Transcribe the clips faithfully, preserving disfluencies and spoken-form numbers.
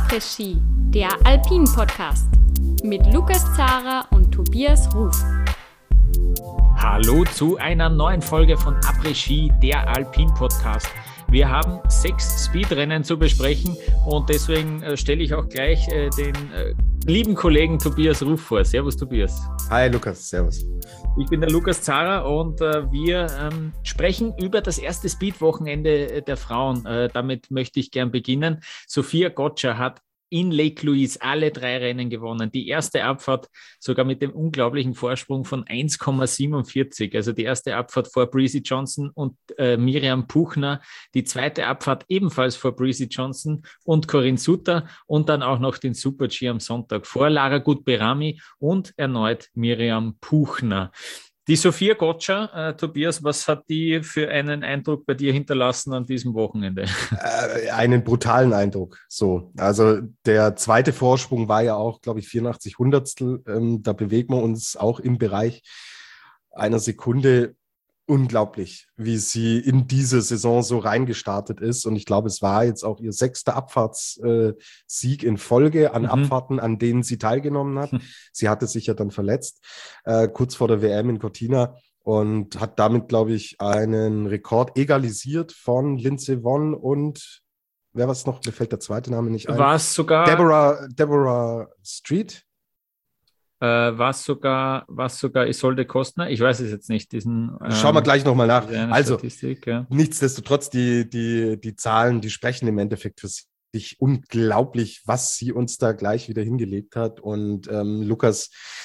Après-Ski, der Alpin-Podcast mit Lukas Zara und Tobias Ruf. Hallo zu einer neuen Folge von Après-Ski, der Alpin-Podcast. Wir haben sechs Speedrennen zu besprechen und deswegen äh, stelle ich auch gleich äh, den äh, lieben Kollegen Tobias Ruf vor. Servus Tobias. Hi Lukas, servus. Ich bin der Lukas Zara und äh, wir ähm, sprechen über das erste Speed-Wochenende der Frauen. Äh, damit möchte ich gern beginnen. Sophia Gotcher hat in Lake Louise alle drei Rennen gewonnen. Die erste Abfahrt sogar mit dem unglaublichen Vorsprung von eins Komma siebenundvierzig. Also die erste Abfahrt vor Breezy Johnson und äh, Miriam Puchner. Die zweite Abfahrt ebenfalls vor Breezy Johnson und Corinne Sutter. Und dann auch noch den Super-G am Sonntag vor Lara Gut-Berami und erneut Miriam Puchner. Die Sophia Gotcher, äh, Tobias, was hat die für einen Eindruck bei dir hinterlassen an diesem Wochenende? Äh, einen brutalen Eindruck. So, also der zweite Vorsprung war ja auch, glaube ich, vierundachtzig Hundertstel. Ähm, da bewegen wir uns auch im Bereich einer Sekunde. Unglaublich, wie sie in diese Saison so reingestartet ist. Und ich glaube, es war jetzt auch ihr sechster Abfahrtssieg in Folge an mhm. Abfahrten, an denen sie teilgenommen hat. Mhm. Sie hatte sich ja dann verletzt, äh, kurz vor der W M in Cortina und hat damit, glaube ich, einen Rekord egalisiert von Lindsey Vonn und wer war es noch? Mir fällt der zweite Name nicht ein. War es sogar Deborah, Deborah Street? Äh, was sogar, was sogar Isolde Kostner, ich weiß es jetzt nicht, diesen... Ähm, Schauen wir gleich nochmal nach. Also, ja. Nichtsdestotrotz, die, die, die Zahlen, die sprechen im Endeffekt für sich. Unglaublich, was sie uns da gleich wieder hingelegt hat. Und ähm, Lukas,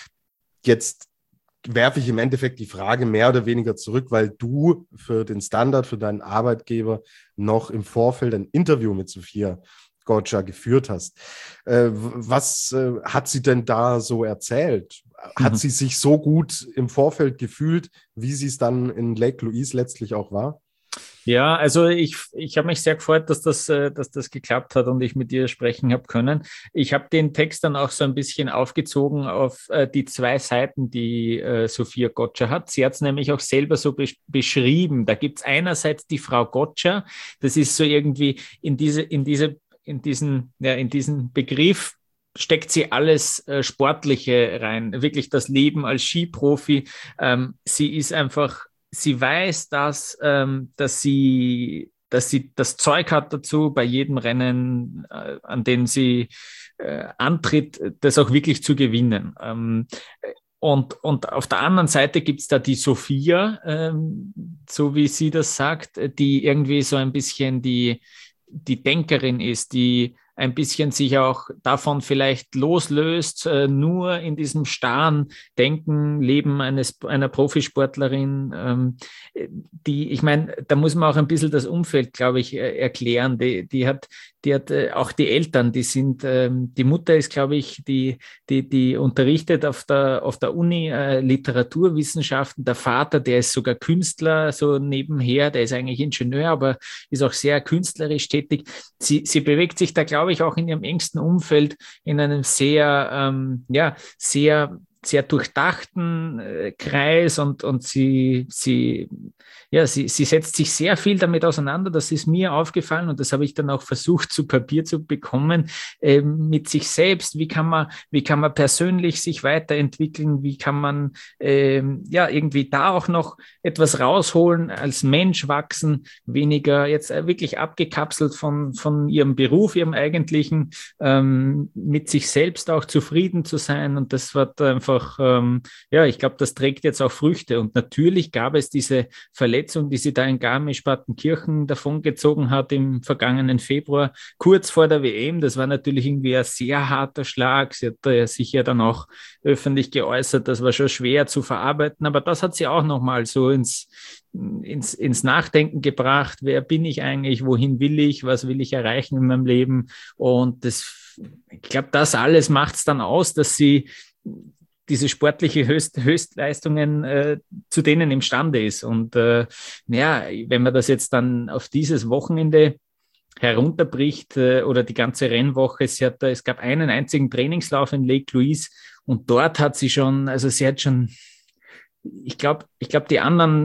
jetzt werfe ich im Endeffekt die Frage mehr oder weniger zurück, weil du für den Standard, für deinen Arbeitgeber noch im Vorfeld ein Interview mit Sophia Gotcher geführt hast. Äh, was äh, hat sie denn da so erzählt? Hat mhm. sie sich so gut im Vorfeld gefühlt, wie sie es dann in Lake Louise letztlich auch war? Ja, also ich, ich habe mich sehr gefreut, dass das, dass das geklappt hat und ich mit dir sprechen habe können. Ich habe den Text dann auch so ein bisschen aufgezogen auf äh, die zwei Seiten, die äh, Sophia Gotcher hat. Sie hat es nämlich auch selber so be- beschrieben. Da gibt es einerseits die Frau Gotcher, das ist so irgendwie in diese, in diese In diesen, ja, in diesen Begriff steckt sie alles äh, Sportliche rein, wirklich das Leben als Skiprofi. Ähm, sie ist einfach, sie weiß, dass, ähm, dass sie, dass sie das Zeug hat dazu, bei jedem Rennen, äh, an dem sie äh, antritt, das auch wirklich zu gewinnen. Ähm, Und, und auf der anderen Seite gibt es da die Sophia, ähm, so wie sie das sagt, die irgendwie so ein bisschen die die Denkerin ist, die ein bisschen sich auch davon vielleicht loslöst, äh, nur in diesem starren Denken, Leben eines, einer Profisportlerin, ähm, die, ich meine, da muss man auch ein bisschen das Umfeld, glaube ich, äh, erklären. Die, die hat, die hat äh, auch die Eltern, die sind, ähm, die Mutter ist, glaube ich, die, die, die unterrichtet auf der, auf der Uni äh, Literaturwissenschaften. Der Vater, der ist sogar Künstler, so nebenher, der ist eigentlich Ingenieur, aber ist auch sehr künstlerisch tätig. Sie, sie bewegt sich da, glaube ich, auch in ihrem engsten Umfeld in einem sehr, ähm, ja, sehr, sehr durchdachten äh, Kreis und, und sie, sie, ja, sie, sie setzt sich sehr viel damit auseinander. Das ist mir aufgefallen und das habe ich dann auch versucht zu Papier zu bekommen, äh, mit sich selbst. Wie kann man, wie kann man persönlich sich weiterentwickeln? Wie kann man äh, ja irgendwie da auch noch etwas rausholen, als Mensch wachsen, weniger jetzt äh, wirklich abgekapselt von, von ihrem Beruf, ihrem eigentlichen, ähm, mit sich selbst auch zufrieden zu sein. Und das wird einfach Ähm, ja, ich glaube, das trägt jetzt auch Früchte. Und natürlich gab es diese Verletzung, die sie da in Garmisch-Partenkirchen davongezogen hat im vergangenen Februar, kurz vor der W M. Das war natürlich irgendwie ein sehr harter Schlag. Sie hat äh, sich ja dann auch öffentlich geäußert, das war schon schwer zu verarbeiten. Aber das hat sie auch nochmal so ins, ins, ins Nachdenken gebracht. Wer bin ich eigentlich? Wohin will ich? Was will ich erreichen in meinem Leben? Und das, ich glaube, das alles macht es dann aus, dass sie diese sportliche Höchst, Höchstleistungen äh, zu denen imstande ist. Und äh, ja, wenn man das jetzt dann auf dieses Wochenende herunterbricht äh, oder die ganze Rennwoche, sie hat, es gab einen einzigen Trainingslauf in Lake Louise und dort hat sie schon, also sie hat schon, ich glaube, ich glaube, die anderen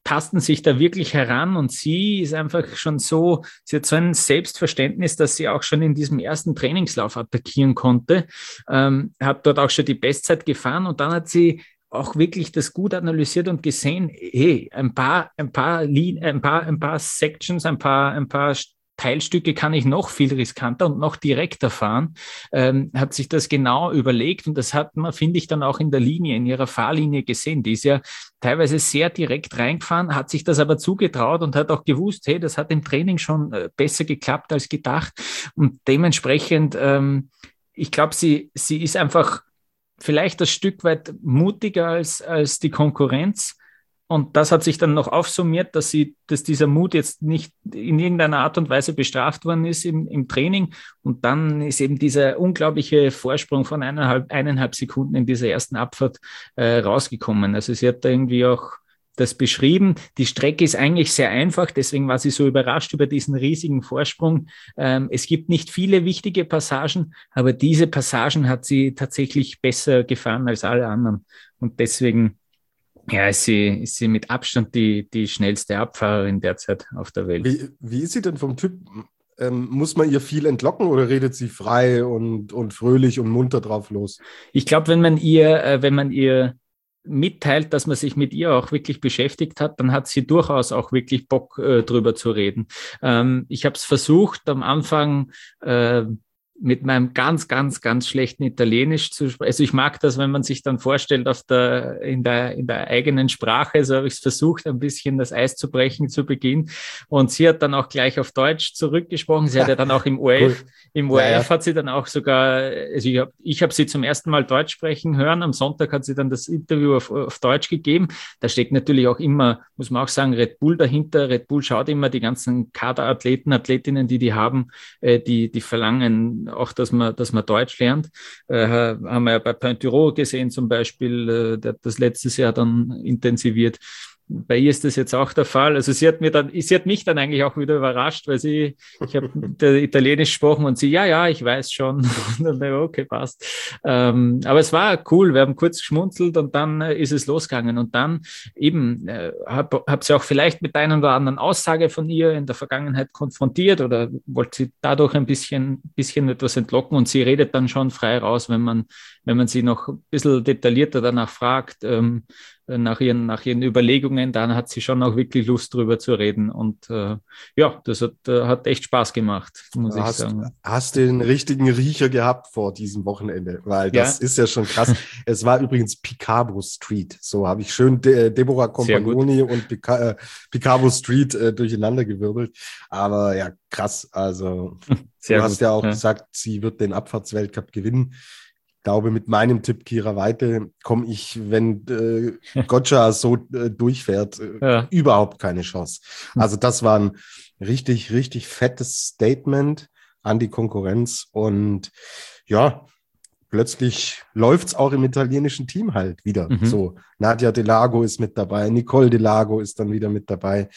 tasten sich da wirklich heran und sie ist einfach schon so, sie hat so ein Selbstverständnis, dass sie auch schon in diesem ersten Trainingslauf attackieren konnte, ähm, hat dort auch schon die Bestzeit gefahren und dann hat sie auch wirklich das gut analysiert und gesehen, hey, ein paar, ein paar, ein paar, ein paar Sections, ein paar, ein paar Teilstücke kann ich noch viel riskanter und noch direkter fahren, ähm, hat sich das genau überlegt und das hat man, finde ich, dann auch in der Linie, in ihrer Fahrlinie gesehen. Die ist ja teilweise sehr direkt reingefahren, hat sich das aber zugetraut und hat auch gewusst, hey, das hat im Training schon äh, besser geklappt als gedacht und dementsprechend, ähm, ich glaube, sie, sie ist einfach vielleicht ein Stück weit mutiger als, als die Konkurrenz. Und das hat sich dann noch aufsummiert, dass sie, dass dieser Mut jetzt nicht in irgendeiner Art und Weise bestraft worden ist im, im Training. Und dann ist eben dieser unglaubliche Vorsprung von eineinhalb, eineinhalb Sekunden in dieser ersten Abfahrt äh, rausgekommen. Also sie hat da irgendwie auch das beschrieben. Die Strecke ist eigentlich sehr einfach, deswegen war sie so überrascht über diesen riesigen Vorsprung. Ähm, es gibt nicht viele wichtige Passagen, aber diese Passagen hat sie tatsächlich besser gefahren als alle anderen. Und deswegen ja, ist sie, ist sie mit Abstand die, die schnellste Abfahrerin derzeit auf der Welt. Wie, wie ist sie denn vom Typ? Ähm, muss man ihr viel entlocken oder redet sie frei und, und fröhlich und munter drauf los? Ich glaube, wenn man ihr, äh, wenn man ihr mitteilt, dass man sich mit ihr auch wirklich beschäftigt hat, dann hat sie durchaus auch wirklich Bock, äh, drüber zu reden. Ähm, ich habe es versucht, am Anfang äh, mit meinem ganz, ganz, ganz schlechten Italienisch zu sprechen. Also ich mag das, wenn man sich dann vorstellt auf der, in der, in der eigenen Sprache. So habe ich es versucht, ein bisschen das Eis zu brechen zu Beginn. Und sie hat dann auch gleich auf Deutsch zurückgesprochen. Sie hat ja dann auch im O R F, cool. im O R F ja, ja. hat sie dann auch sogar, also ich habe ich hab sie zum ersten Mal Deutsch sprechen hören. Am Sonntag hat sie dann das Interview auf, auf Deutsch gegeben. Da steckt natürlich auch immer, muss man auch sagen, Red Bull dahinter. Red Bull schaut immer die ganzen Kaderathleten, Athletinnen, die die haben, äh, die, die verlangen auch, dass man, dass man Deutsch lernt. Äh, haben wir ja bei Pointureau gesehen zum Beispiel, äh, der hat das letztes Jahr dann intensiviert. Bei ihr ist das jetzt auch der Fall. Also sie hat mir dann, sie hat mich dann eigentlich auch wieder überrascht, weil sie, ich habe Italienisch gesprochen und sie, ja, ja, ich weiß schon. Und dann, okay, passt. Ähm, aber es war cool. Wir haben kurz geschmunzelt und dann äh, ist es losgegangen. Und dann eben äh, habe hab sie auch vielleicht mit einer oder anderen Aussage von ihr in der Vergangenheit konfrontiert oder wollte sie dadurch ein bisschen, bisschen etwas entlocken und sie redet dann schon frei raus, wenn man, wenn man sie noch ein bisschen detaillierter danach fragt, ähm, nach ihren, nach ihren Überlegungen, dann hat sie schon auch wirklich Lust drüber zu reden und äh, ja, das hat, äh, hat echt Spaß gemacht, muss hast, ich sagen. Hast du den richtigen Riecher gehabt vor diesem Wochenende, weil das ja. ist ja schon krass. Es war übrigens Picabo Street, so habe ich schön De- Deborah Compagnoni und Pica- äh, Picabo Street äh, durcheinander gewirbelt, aber ja, krass, also Sehr du gut. hast ja auch ja. gesagt, sie wird den Abfahrtsweltcup gewinnen. Ich glaube, mit meinem Tipp Kira Weite komme ich, wenn äh, Gotcha so äh, durchfährt, äh, ja. überhaupt keine Chance. Also das war ein richtig, richtig fettes Statement an die Konkurrenz und ja, plötzlich läuft es auch im italienischen Team halt wieder. Mhm. So, Nadia Delago ist mit dabei, Nicole Delago ist dann wieder mit dabei.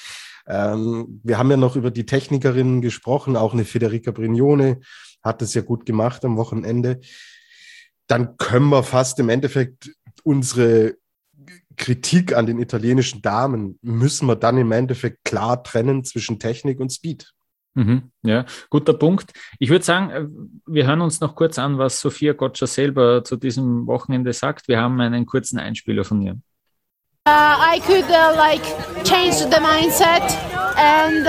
Ähm, wir haben ja noch über die Technikerinnen gesprochen, auch eine Federica Brignone hat es ja gut gemacht am Wochenende. Dann können wir fast im Endeffekt unsere Kritik an den italienischen Damen, müssen wir dann im Endeffekt klar trennen zwischen Technik und Speed. Mhm, ja, guter Punkt. Ich würde sagen, wir hören uns noch kurz an, was Sofia Gotcha selber zu diesem Wochenende sagt. Wir haben einen kurzen Einspieler von ihr. Uh, I could uh, like change the mindset and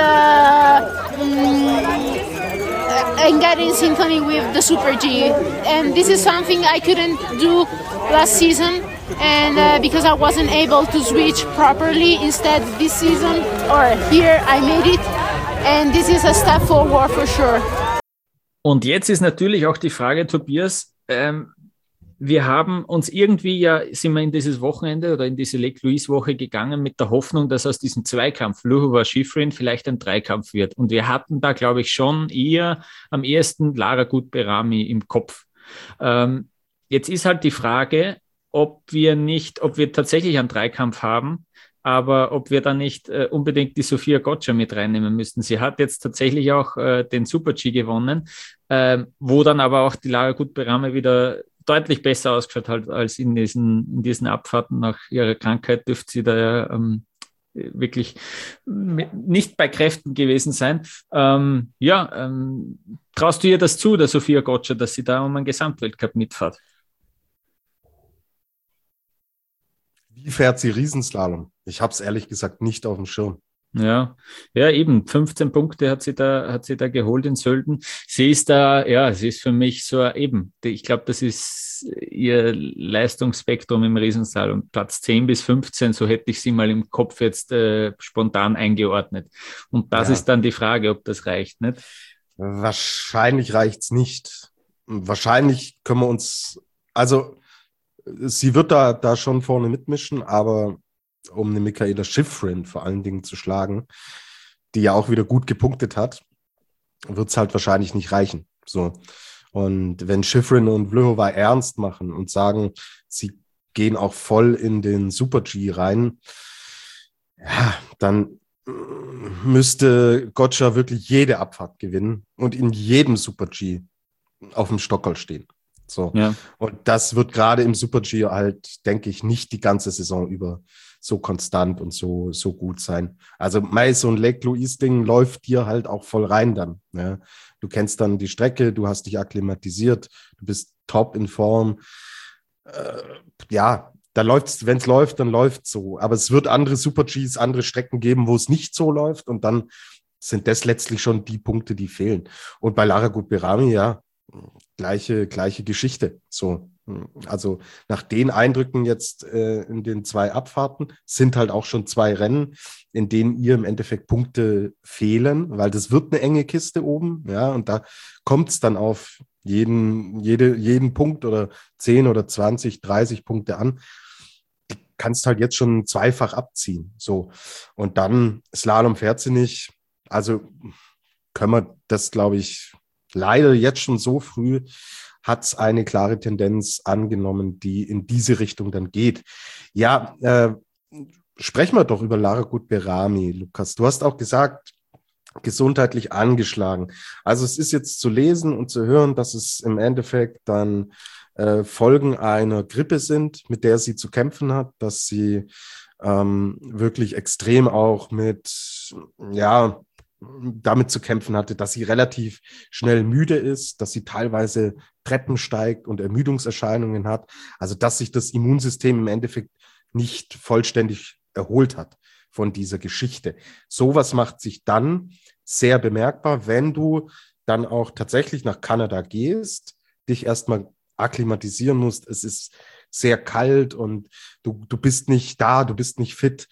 uh, mm, and get in symphony with the Super G, and this is something I couldn't do last season, and uh, because I wasn't able to switch properly, instead this season or here I made it, and this is a step forward for sure. Und jetzt ist natürlich auch die Frage, Tobias, ähm, wir haben uns irgendwie ja, sind wir in dieses Wochenende oder in diese Lake Louise Woche gegangen mit der Hoffnung, dass aus diesem Zweikampf Vlhova-Shiffrin vielleicht ein Dreikampf wird. Und wir hatten da, glaube ich, schon eher am ehesten Lara Gut-Berami im Kopf. Ähm, jetzt ist halt die Frage, ob wir nicht, ob wir tatsächlich einen Dreikampf haben, aber ob wir da nicht äh, unbedingt die Sofia Gotcha mit reinnehmen müssten. Sie hat jetzt tatsächlich auch äh, den Super-G gewonnen, äh, wo dann aber auch die Lara Gut-Berami wieder deutlich besser ausgeschaut hat als in diesen, in diesen Abfahrten. Nach ihrer Krankheit dürfte sie da ja ähm, wirklich nicht bei Kräften gewesen sein. Ähm, ja, ähm, traust du ihr das zu, der Sophia Gotcha, dass sie da um einen Gesamtweltcup mitfährt? Wie fährt sie Riesenslalom? Ich habe es ehrlich gesagt nicht auf dem Schirm. Ja, ja, eben. fünfzehn Punkte hat sie da, hat sie da geholt in Sölden. Sie ist da, ja, sie ist für mich so eben. Ich glaube, das ist ihr Leistungsspektrum im Riesenslalom. Platz zehn bis fünfzehn, so hätte ich sie mal im Kopf jetzt äh, spontan eingeordnet. Und das Ja. ist dann die Frage, ob das reicht, nicht? Wahrscheinlich reicht es nicht. Wahrscheinlich können wir uns, also sie wird da, da schon vorne mitmischen, aber um eine Mikaela Shiffrin vor allen Dingen zu schlagen, die ja auch wieder gut gepunktet hat, wird es halt wahrscheinlich nicht reichen. So. Und wenn Shiffrin und Vlhova ernst machen und sagen, sie gehen auch voll in den Super-G rein, ja, dann müsste Gotcha wirklich jede Abfahrt gewinnen und in jedem Super-G auf dem Stockerl stehen. So. Ja. Und das wird gerade im Super-G halt, denke ich, nicht die ganze Saison über so konstant und so, so gut sein. Also mei, so ein Lake Louise-Ding läuft dir halt auch voll rein dann. Ja. Du kennst dann die Strecke, du hast dich akklimatisiert, du bist top in Form. Äh, ja, da läuft's, wenn es läuft, dann läuft es so. Aber es wird andere Super-Gs, andere Strecken geben, wo es nicht so läuft und dann sind das letztlich schon die Punkte, die fehlen. Und bei Lara Gut-Berami, ja, gleiche, gleiche Geschichte. So. Also nach den Eindrücken jetzt äh, in den zwei Abfahrten sind halt auch schon zwei Rennen, in denen ihr im Endeffekt Punkte fehlen, weil das wird eine enge Kiste oben, ja, und da kommt es dann auf jeden, jede, jeden Punkt oder zehn oder zwanzig, dreißig Punkte an. Du kannst halt jetzt schon zweifach abziehen. So. Und dann Slalom fährt sie nicht. Also können wir das, glaube ich, leider jetzt schon so früh hat es eine klare Tendenz angenommen, die in diese Richtung dann geht. Ja, äh, sprechen wir doch über Lara Gut-Berami, Lukas. Du hast auch gesagt, gesundheitlich angeschlagen. Also es ist jetzt zu lesen und zu hören, dass es im Endeffekt dann äh, Folgen einer Grippe sind, mit der sie zu kämpfen hat, dass sie ähm, wirklich extrem auch mit, ja, damit zu kämpfen hatte, dass sie relativ schnell müde ist, dass sie teilweise Treppen steigt und Ermüdungserscheinungen hat. Also dass sich das Immunsystem im Endeffekt nicht vollständig erholt hat von dieser Geschichte. Sowas macht sich dann sehr bemerkbar, wenn du dann auch tatsächlich nach Kanada gehst, dich erstmal akklimatisieren musst. Es ist sehr kalt und du, du bist nicht da, du bist nicht fit.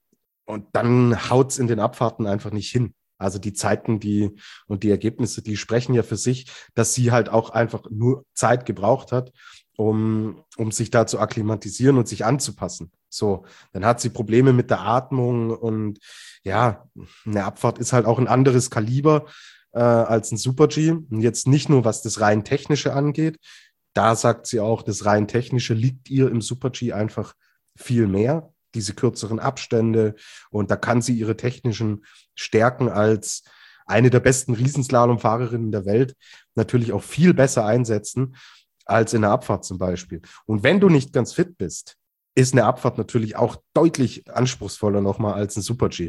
Und dann haut es in den Abfahrten einfach nicht hin. Also die Zeiten, die und die Ergebnisse, die sprechen ja für sich, dass sie halt auch einfach nur Zeit gebraucht hat, um, um sich da zu akklimatisieren und sich anzupassen. So, dann hat sie Probleme mit der Atmung und ja, eine Abfahrt ist halt auch ein anderes Kaliber äh, als ein Super-G. Und jetzt nicht nur, was das rein Technische angeht, da sagt sie auch, das rein Technische liegt ihr im Super-G einfach viel mehr. Diese kürzeren Abstände und da kann sie ihre technischen Stärken als eine der besten Riesenslalomfahrerinnen der Welt natürlich auch viel besser einsetzen als in der Abfahrt zum Beispiel. Und wenn du nicht ganz fit bist, ist eine Abfahrt natürlich auch deutlich anspruchsvoller nochmal als ein Super-G.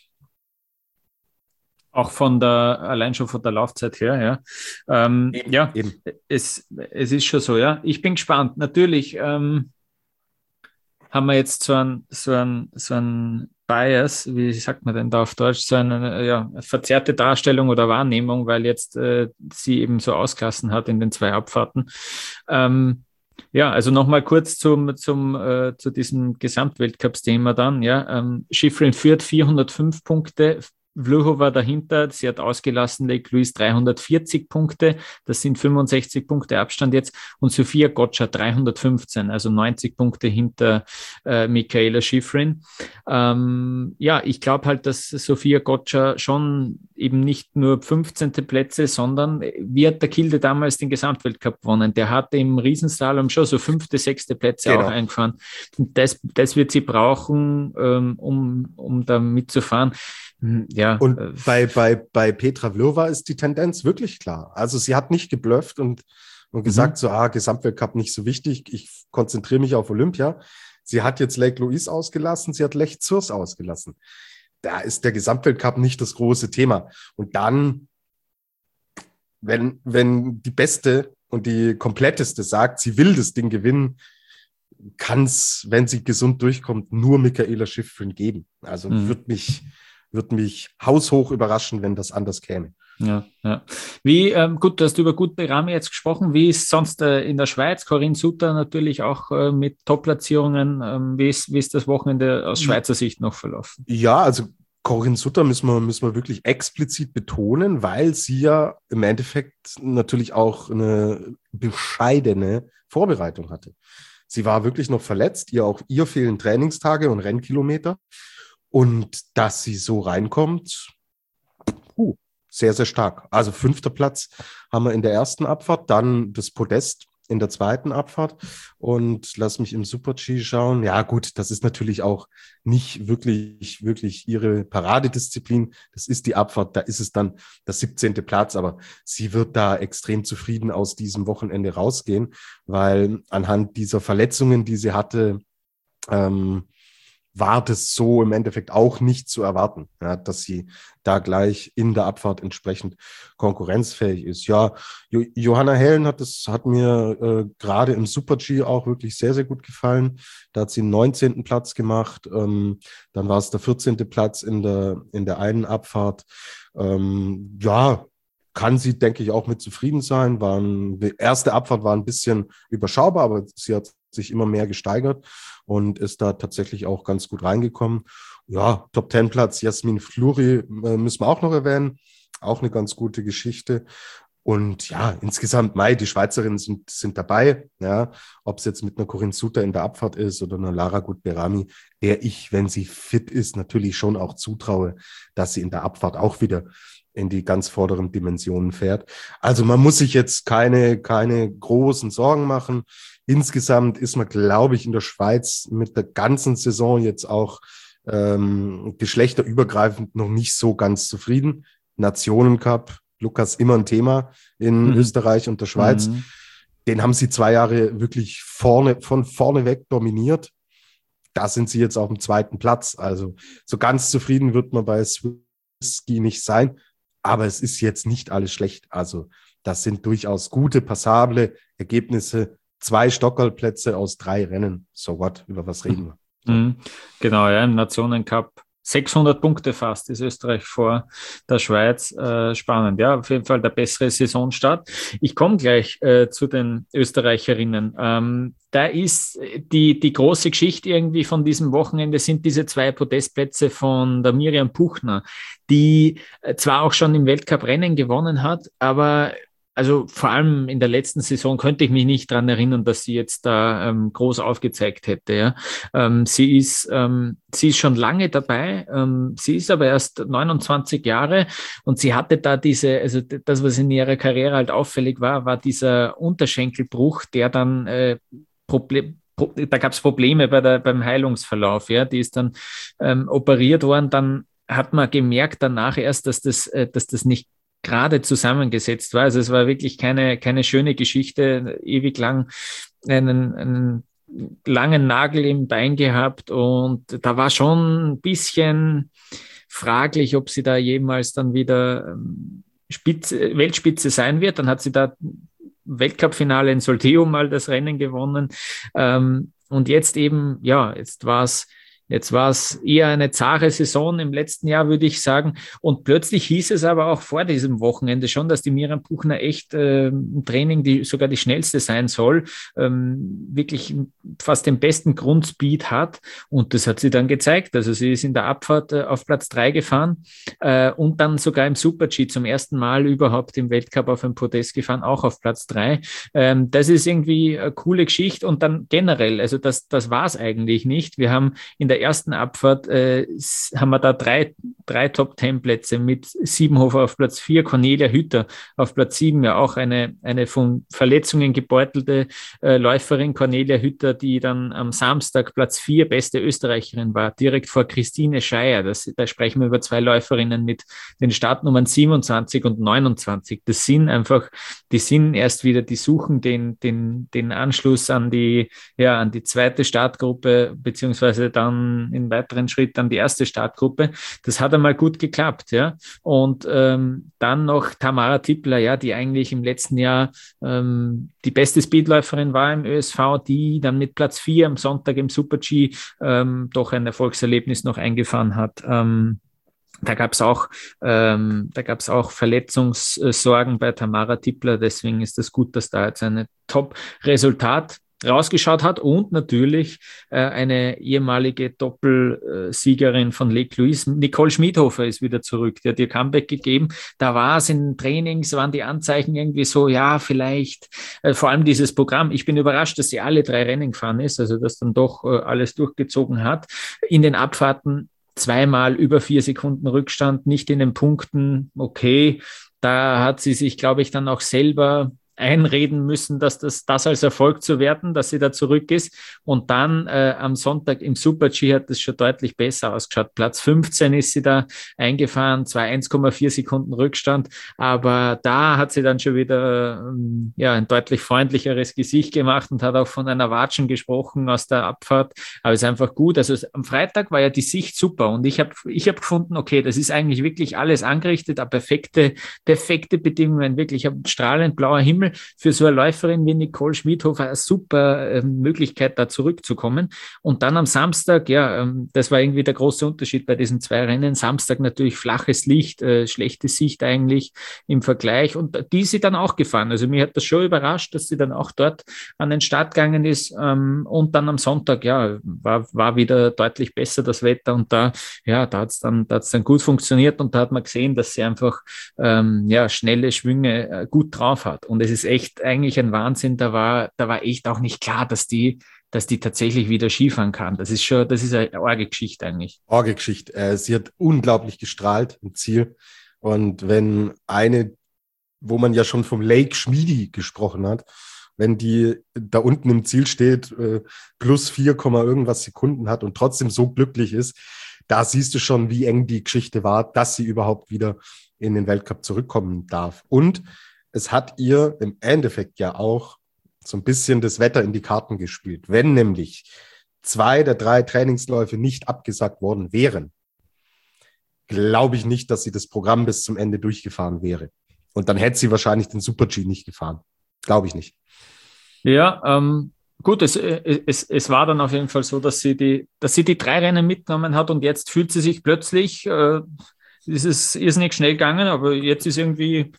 Auch von der, allein schon von der Laufzeit her, ja. Ähm, eben, ja, eben. Es, es ist schon so, ja. Ich bin gespannt. Natürlich, ähm, haben wir jetzt so ein, so ein, so ein Bias, wie sagt man denn da auf Deutsch, so eine ja, verzerrte Darstellung oder Wahrnehmung, weil jetzt äh, sie eben so ausgelassen hat in den zwei Abfahrten. Ähm, ja, also nochmal kurz zum, zum, äh, zu diesem Gesamtweltcups-Thema dann. Ja, ähm, Shiffrin führt vierhundertfünf Punkte, Vlhova dahinter, sie hat ausgelassen, Lake Louise dreihundertvierzig Punkte, das sind fünfundsechzig Punkte Abstand jetzt, und Sophia Gotcha dreihundertfünfzehn, also neunzig Punkte hinter äh, Mikaela Shiffrin. Ähm, ja, ich glaube halt, dass Sophia Gotcha schon eben nicht nur fünfzehnte Plätze, sondern wie hat der Kilde damals den Gesamtweltcup gewonnen? Der hatte im Riesenslalom schon so fünfte, sechste Plätze genau. auch eingefahren. Und das, das wird sie brauchen, ähm, um, um da mitzufahren. Ja, und bei, bei, bei Petra Vlhova ist die Tendenz wirklich klar. Also sie hat nicht geblufft und, und gesagt, mhm. so, ah, Gesamtweltcup nicht so wichtig, ich konzentriere mich auf Olympia. Sie hat jetzt Lake Louise ausgelassen, sie hat Lech Zürs ausgelassen. Da ist der Gesamtweltcup nicht das große Thema. Und dann, wenn, wenn die Beste und die kompletteste sagt, sie will das Ding gewinnen, kann es, wenn sie gesund durchkommt, nur Michaela Shiffrin geben. Also mhm. wird mich, wird mich haushoch überraschen, wenn das anders käme. Ja, ja. Wie, ähm, gut, du hast über gute Rami jetzt gesprochen. Wie ist sonst äh, in der Schweiz? Corinne Sutter natürlich auch äh, mit Top-Platzierungen. Ähm, wie, ist, wie ist das Wochenende aus Schweizer Sicht noch verlaufen? Ja, also Corinne Sutter müssen wir, müssen wir wirklich explizit betonen, weil sie ja im Endeffekt natürlich auch eine bescheidene Vorbereitung hatte. Sie war wirklich noch verletzt, ihr auch ihr fehlen Trainingstage und Rennkilometer. Und dass sie so reinkommt, uh, sehr, sehr stark. Also fünfter Platz haben wir in der ersten Abfahrt, dann das Podest in der zweiten Abfahrt und lass mich im Super-G schauen. Ja gut, das ist natürlich auch nicht wirklich, wirklich ihre Paradedisziplin. Das ist die Abfahrt, da ist es dann der siebzehnte Platz, aber sie wird da extrem zufrieden aus diesem Wochenende rausgehen, weil anhand dieser Verletzungen, die sie hatte, ähm, war das so im Endeffekt auch nicht zu erwarten, ja, dass sie da gleich in der Abfahrt entsprechend konkurrenzfähig ist. Ja, jo- Johanna Hellen hat das, hat mir äh, gerade im Super-G auch wirklich sehr, sehr gut gefallen. Da hat sie den neunzehnten Platz gemacht. Ähm, dann war es der vierzehnte Platz in der, in der einen Abfahrt. Ähm, ja, kann sie, denke ich, auch mit zufrieden sein. Waren, die erste Abfahrt war ein bisschen überschaubar, aber sie hat sich immer mehr gesteigert und ist da tatsächlich auch ganz gut reingekommen. Ja, Top-Ten-Platz, Jasmin Fluri äh, müssen wir auch noch erwähnen. Auch eine ganz gute Geschichte. Und ja, insgesamt, Mai, die Schweizerinnen sind, sind dabei. Ja, ob es jetzt mit einer Corinne Sutter in der Abfahrt ist oder einer Lara Gut-Berami, der ich, wenn sie fit ist, natürlich schon auch zutraue, dass sie in der Abfahrt auch wieder in die ganz vorderen Dimensionen fährt. Also man muss sich jetzt keine, keine großen Sorgen machen. Insgesamt ist man, glaube ich, in der Schweiz mit der ganzen Saison jetzt auch ähm, geschlechterübergreifend noch nicht so ganz zufrieden. Nationencup, Lukas, immer ein Thema in mhm. Österreich und der Schweiz. Mhm. Den haben sie zwei Jahre wirklich vorne, von vorne weg dominiert. Da sind sie jetzt auf dem zweiten Platz. Also so ganz zufrieden wird man bei Swisski nicht sein. Aber es ist jetzt nicht alles schlecht. Also das sind durchaus gute, passable Ergebnisse. Zwei Stockerlplätze aus drei Rennen. So what? Über was reden wir? Mhm. Genau, ja, im Nationencup. sechshundert Punkte fast ist Österreich vor der Schweiz. Äh, spannend, ja, auf jeden Fall der bessere Saisonstart. Ich komme gleich äh, zu den Österreicherinnen. Ähm, da ist die, die große Geschichte irgendwie von diesem Wochenende sind diese zwei Podestplätze von der Miriam Puchner, die zwar auch schon im Weltcup Rennen gewonnen hat, aber also vor allem in der letzten Saison könnte ich mich nicht daran erinnern, dass sie jetzt da ähm, groß aufgezeigt hätte. Ja. Ähm, sie ist, ähm, sie ist schon lange dabei. Ähm, sie ist aber erst neunundzwanzig Jahre und sie hatte da diese, also das, was in ihrer Karriere halt auffällig war, war dieser Unterschenkelbruch, der dann äh, Problem da gab es Probleme bei der, beim Heilungsverlauf. Ja. Die ist dann ähm, operiert worden. Dann hat man gemerkt danach erst, dass das, äh, dass das nicht gerade zusammengesetzt war. Also es war wirklich keine, keine schöne Geschichte, ewig lang einen, einen langen Nagel im Bein gehabt und da war schon ein bisschen fraglich, ob sie da jemals dann wieder Spitze, Weltspitze sein wird. Dann hat sie da Weltcup-Finale in Solteo mal das Rennen gewonnen und jetzt eben, ja, jetzt war es Jetzt war es eher eine zahre Saison im letzten Jahr, würde ich sagen. Und plötzlich hieß es aber auch vor diesem Wochenende schon, dass die Miriam Puchner echt äh, im Training die, sogar die schnellste sein soll, ähm, wirklich fast den besten Grundspeed hat. Und das hat sie dann gezeigt. Also sie ist in der Abfahrt äh, auf Platz drei gefahren äh, und dann sogar im Super-G zum ersten Mal überhaupt im Weltcup auf ein Podest gefahren, auch auf Platz drei. Ähm, das ist irgendwie eine coole Geschichte. Und dann generell, also das, das war es eigentlich nicht. Wir haben in der der ersten Abfahrt äh, haben wir da drei, drei Top-Ten-Plätze mit Siebenhofer auf Platz vier, Cornelia Hütter auf Platz sieben, ja auch eine, eine von Verletzungen gebeutelte äh, Läuferin, Cornelia Hütter, die dann am Samstag Platz vier beste Österreicherin war, direkt vor Christine Scheier. Das, da sprechen wir über zwei Läuferinnen mit den Startnummern siebenundzwanzig und neunundzwanzig. Das sind einfach, die sind erst wieder, die suchen den, den, den Anschluss an die, ja, an die zweite Startgruppe, beziehungsweise dann in weiteren Schritt an die erste Startgruppe. Das hat einmal gut geklappt, ja. Und ähm, dann noch Tamara Tippler, ja, die eigentlich im letzten Jahr ähm, die beste Speedläuferin war im Ö S V, die dann mit Platz vier am Sonntag im Super-G ähm, doch ein Erfolgserlebnis noch eingefahren hat. Ähm, Da gab es auch, ähm, da gab es auch Verletzungssorgen bei Tamara Tippler. Deswegen ist es gut, dass da jetzt ein Top-Resultat rausgeschaut hat und natürlich äh, eine ehemalige Doppelsiegerin von Lake Louise, Nicole Schmidhofer, ist wieder zurück. Die hat ihr Comeback gegeben. Da war es in Trainings, waren die Anzeichen irgendwie so, ja, vielleicht, äh, vor allem dieses Programm. Ich bin überrascht, dass sie alle drei Rennen gefahren ist, also dass dann doch äh, alles durchgezogen hat. In den Abfahrten zweimal über vier Sekunden Rückstand, nicht in den Punkten, okay. Da hat sie sich, glaube ich, dann auch selber einreden müssen, dass das, das als Erfolg zu werten, dass sie da zurück ist. Und dann äh, am Sonntag im Super-G hat es schon deutlich besser ausgeschaut. Platz fünfzehn ist sie da eingefahren, zwar eins Komma vier Sekunden Rückstand, aber da hat sie dann schon wieder ähm, ja, ein deutlich freundlicheres Gesicht gemacht und hat auch von einer Watschen gesprochen aus der Abfahrt. Aber es ist einfach gut. Also am Freitag war ja die Sicht super und ich habe ich hab gefunden, okay, das ist eigentlich wirklich alles angerichtet, eine perfekte, perfekte Bedingungen, wirklich ein strahlend blauer Himmel. Für so eine Läuferin wie Nicole Schmidhofer eine super äh, Möglichkeit, da zurückzukommen. Und dann am Samstag, ja, ähm, das war irgendwie der große Unterschied bei diesen zwei Rennen. Samstag natürlich flaches Licht, äh, schlechte Sicht eigentlich im Vergleich. Und die ist sie dann auch gefahren. Also mir hat das schon überrascht, dass sie dann auch dort an den Start gegangen ist. Ähm, und dann am Sonntag, ja, war, war wieder deutlich besser das Wetter. Und da, ja, da hat es dann, da hat's dann gut funktioniert. Und da hat man gesehen, dass sie einfach, ähm, ja, schnelle Schwünge äh, gut drauf hat. Und es ist echt eigentlich ein Wahnsinn. Da war, da war echt auch nicht klar, dass die, dass die tatsächlich wieder Skifahren kann. Das ist schon, das ist eine arge Geschichte eigentlich. Arge Geschichte. Äh, sie hat unglaublich gestrahlt im Ziel. Und wenn eine, wo man ja schon vom Lake Schmiedi gesprochen hat, wenn die da unten im Ziel steht, äh, plus vier, irgendwas Sekunden hat und trotzdem so glücklich ist, da siehst du schon, wie eng die Geschichte war, dass sie überhaupt wieder in den Weltcup zurückkommen darf. Und es hat ihr im Endeffekt ja auch so ein bisschen das Wetter in die Karten gespielt. Wenn nämlich zwei der drei Trainingsläufe nicht abgesagt worden wären, glaube ich nicht, dass sie das Programm bis zum Ende durchgefahren wäre. Und dann hätte sie wahrscheinlich den Super-G nicht gefahren. Glaube ich nicht. Ja, ähm, gut, es, es, es war dann auf jeden Fall so, dass sie die, dass sie die drei Rennen mitgenommen hat und jetzt fühlt sie sich plötzlich, äh, ist es irrsinnig schnell gegangen, aber jetzt ist irgendwie...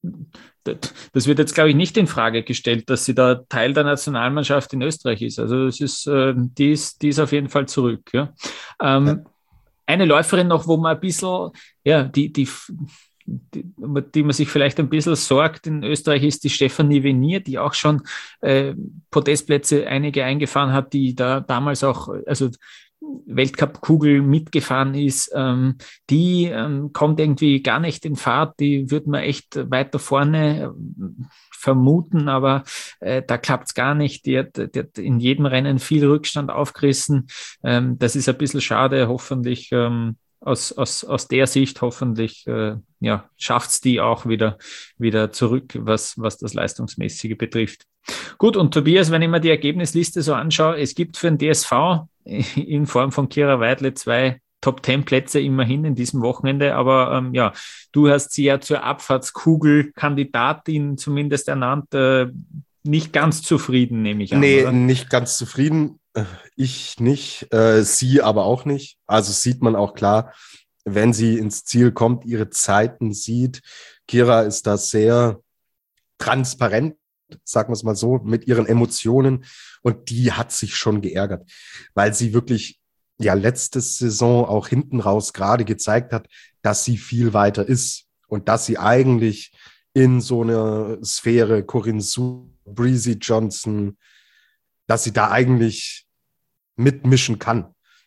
Das wird jetzt, glaube ich, nicht in Frage gestellt, dass sie da Teil der Nationalmannschaft in Österreich ist. Also es ist, äh, die ist, die ist auf jeden Fall zurück. Ja. Ähm, ja. Eine Läuferin noch, wo man ein bisschen, ja, die, die, die, die man sich vielleicht ein bisschen sorgt in Österreich, ist die Stefanie Venier, die auch schon äh, Podestplätze einige eingefahren hat, die da damals auch, also Weltcup-Kugel mitgefahren ist, ähm, die ähm, kommt irgendwie gar nicht in Fahrt, die würde man echt weiter vorne äh, vermuten, aber äh, da klappt es gar nicht. Die hat, die hat in jedem Rennen viel Rückstand aufgerissen. Ähm, das ist ein bisschen schade, hoffentlich ähm, aus, aus, aus der Sicht, hoffentlich äh, ja, schafft es die auch wieder, wieder zurück, was, was das Leistungsmäßige betrifft. Gut, und Tobias, wenn ich mir die Ergebnisliste so anschaue, es gibt für den D S V in Form von Kira Weidle zwei Top-Ten-Plätze immerhin in diesem Wochenende, aber ähm, ja, du hast sie ja zur Abfahrtskugel-Kandidatin zumindest ernannt, äh, nicht ganz zufrieden, nehme ich an. Nee, oder? Nicht ganz zufrieden, ich nicht, äh, sie aber auch nicht, also sieht man auch klar, wenn sie ins Ziel kommt, ihre Zeiten sieht. Kira ist da sehr transparent, sagen wir es mal so, mit ihren Emotionen. Und die hat sich schon geärgert, weil sie wirklich ja letzte Saison auch hinten raus gerade gezeigt hat, dass sie viel weiter ist und dass sie eigentlich in so einer Sphäre, Corinne Su, Breezy Johnson, dass sie da eigentlich mitmischen kann.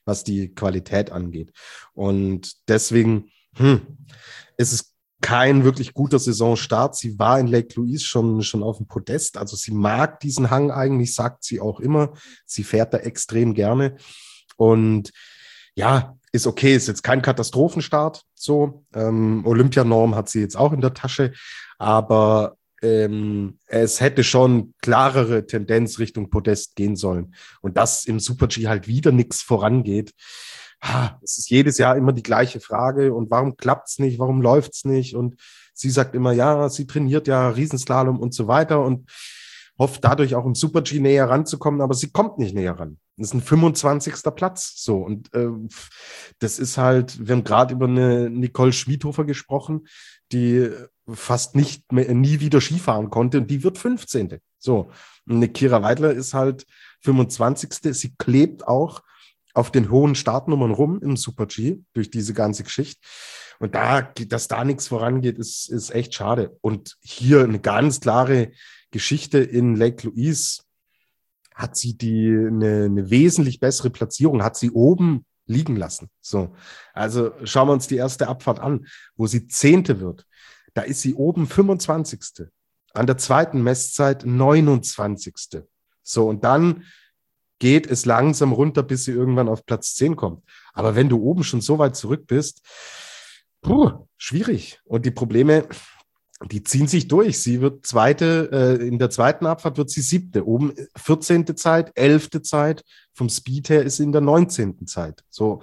was die Qualität angeht. Und deswegen hm, ist es kein wirklich guter Saisonstart. Sie war in Lake Louise schon, schon auf dem Podest. Also sie mag diesen Hang eigentlich, sagt sie auch immer. Sie fährt da extrem gerne. Und ja, ist okay, ist jetzt kein Katastrophenstart. So, ähm, Olympianorm hat sie jetzt auch in der Tasche. Aber ähm, es hätte schon klarere Tendenz Richtung Podest gehen sollen. Und dass im Super-G halt wieder nichts vorangeht. Es ist jedes Jahr immer die gleiche Frage und warum klappt's nicht, warum läuft's nicht? Und sie sagt immer, ja, sie trainiert ja Riesenslalom und so weiter und hofft dadurch auch im Super-G näher ranzukommen, aber sie kommt nicht näher ran. Das ist ein fünfundzwanzigster Platz, so. Und äh, das ist halt, wir haben gerade über eine Nicole Schmidhofer gesprochen, die fast nicht mehr, nie wieder Skifahren konnte und die wird fünfzehnte So. Und eine Kira Weidler ist halt fünfundzwanzigste Sie klebt auch auf den hohen Startnummern rum im Super-G durch diese ganze Geschichte. Und da, dass da nichts vorangeht, ist, ist echt schade. Und hier eine ganz klare Geschichte in Lake Louise hat sie die eine, eine wesentlich bessere Platzierung, hat sie oben liegen lassen. So, also schauen wir uns die erste Abfahrt an, wo sie Zehnte wird. Da ist sie oben fünfundzwanzigste An der zweiten Messzeit neunundzwanzigste So, und dann geht es langsam runter, bis sie irgendwann auf Platz zehn kommt. Aber wenn du oben schon so weit zurück bist, puh, schwierig. Und die Probleme, die ziehen sich durch. Sie wird zweite, äh, in der zweiten Abfahrt wird sie siebte. Oben vierzehnte Zeit, elfte Zeit. Vom Speed her ist sie in der neunzehnten Zeit. So,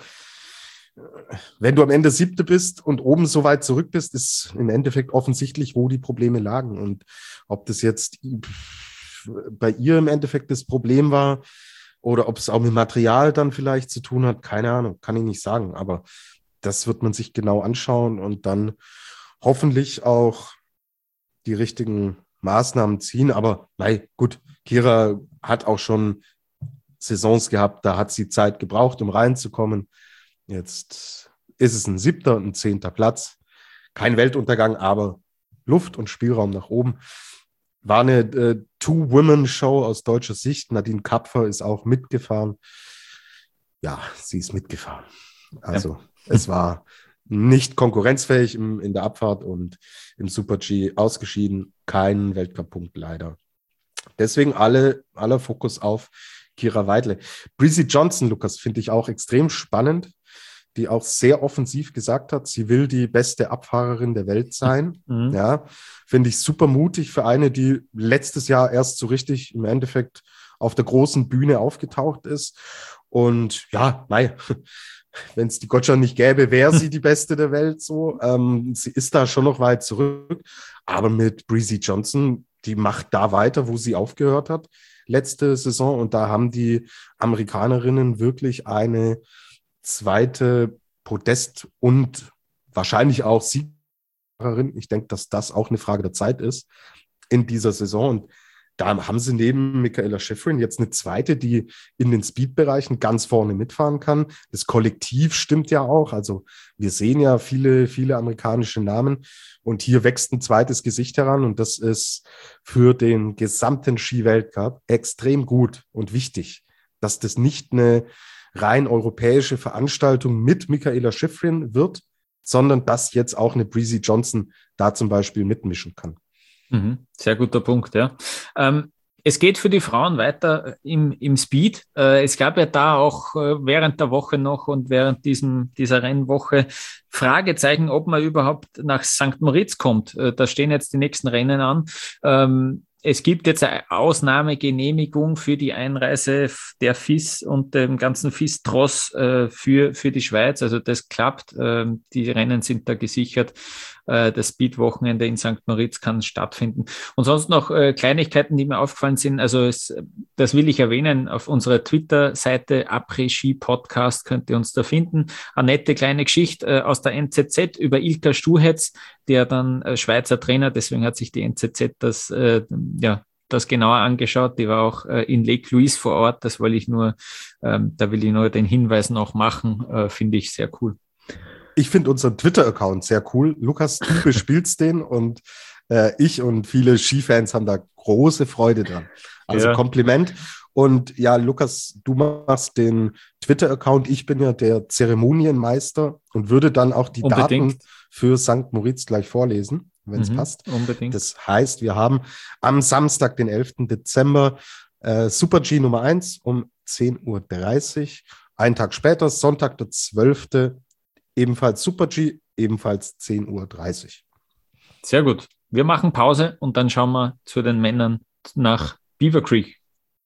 wenn du am Ende siebte bist und oben so weit zurück bist, ist im Endeffekt offensichtlich, wo die Probleme lagen. Und ob das jetzt bei ihr im Endeffekt das Problem war, oder ob es auch mit Material dann vielleicht zu tun hat, keine Ahnung, kann ich nicht sagen. Aber das wird man sich genau anschauen und dann hoffentlich auch die richtigen Maßnahmen ziehen. Aber nein, gut, Kira hat auch schon Saisons gehabt, da hat sie Zeit gebraucht, um reinzukommen. Jetzt ist es ein siebter und ein zehnter Platz. Kein Weltuntergang, aber Luft und Spielraum nach oben. War eine äh, Two-Women-Show aus deutscher Sicht. Nadine Kapfer ist auch mitgefahren. Ja, sie ist mitgefahren. Also ja. Es war nicht konkurrenzfähig im, in der Abfahrt und im Super-G ausgeschieden. Kein Weltcup-Punkt leider. Deswegen alle, aller Fokus auf Kira Weidle. Breezy Johnson, Lukas, finde ich auch extrem spannend, die auch sehr offensiv gesagt hat, sie will die beste Abfahrerin der Welt sein. Mhm. Ja, finde ich super mutig für eine, die letztes Jahr erst so richtig im Endeffekt auf der großen Bühne aufgetaucht ist. Und ja, nein, wenn es die Gotcha nicht gäbe, wäre sie die Beste der Welt so. Ähm, sie ist da schon noch weit zurück. Aber mit Breezy Johnson, die macht da weiter, wo sie aufgehört hat letzte Saison. Und da haben die Amerikanerinnen wirklich eine zweite Podest- und wahrscheinlich auch Siegerin. Ich denke, dass das auch eine Frage der Zeit ist in dieser Saison. Und da haben sie neben Michaela Shiffrin jetzt eine zweite, die in den Speed-Bereichen ganz vorne mitfahren kann. Das Kollektiv stimmt ja auch. Also wir sehen ja viele, viele amerikanische Namen. Und hier wächst ein zweites Gesicht heran. Und das ist für den gesamten Ski-Weltcup extrem gut und wichtig, dass das nicht eine rein europäische Veranstaltung mit Michaela Shiffrin wird, sondern dass jetzt auch eine Breezy Johnson da zum Beispiel mitmischen kann. Mhm, sehr guter Punkt, ja. Ähm, es geht für die Frauen weiter im, im Speed. Äh, es gab ja da auch äh, während der Woche noch und während diesem, dieser Rennwoche Fragezeichen, ob man überhaupt nach Sankt Moritz kommt. Äh, da stehen jetzt die nächsten Rennen an. Ähm, Es gibt jetzt eine Ausnahmegenehmigung für die Einreise der F I S und dem ganzen F I S-Tross äh, für, für die Schweiz. Also das klappt. Äh, die Rennen sind da gesichert. Äh, das Speed-Wochenende in Sankt Moritz kann stattfinden. Und sonst noch äh, Kleinigkeiten, die mir aufgefallen sind. Also es, das will ich erwähnen. Auf unserer Twitter-Seite Après-Ski-Podcast könnt ihr uns da finden. Eine nette kleine Geschichte äh, aus der N Z Z über Ilka Stuhetz, der dann äh, Schweizer Trainer, deswegen hat sich die N Z Z das äh, ja, das genauer angeschaut. Die war auch äh, in Lake Louise vor Ort. Das will ich nur, ähm, da will ich nur den Hinweis noch machen. Äh, finde ich sehr cool. Ich finde unseren Twitter-Account sehr cool. Lukas, du bespielst den und äh, ich und viele Skifans haben da große Freude dran. Also ja. Kompliment. Und ja, Lukas, du machst den Twitter-Account. Ich bin ja der Zeremonienmeister und würde dann auch die Unbedingt. Daten für Sankt Moritz gleich vorlesen, wenn es Mhm, passt. unbedingt. Das heißt, wir haben am Samstag, den elften Dezember, äh, Super-G Nummer eins um zehn Uhr dreißig. Einen Tag später, Sonntag, der zwölfte ebenfalls Super-G, ebenfalls zehn Uhr dreißig. Sehr gut. Wir machen Pause und dann schauen wir zu den Männern nach Beaver Creek.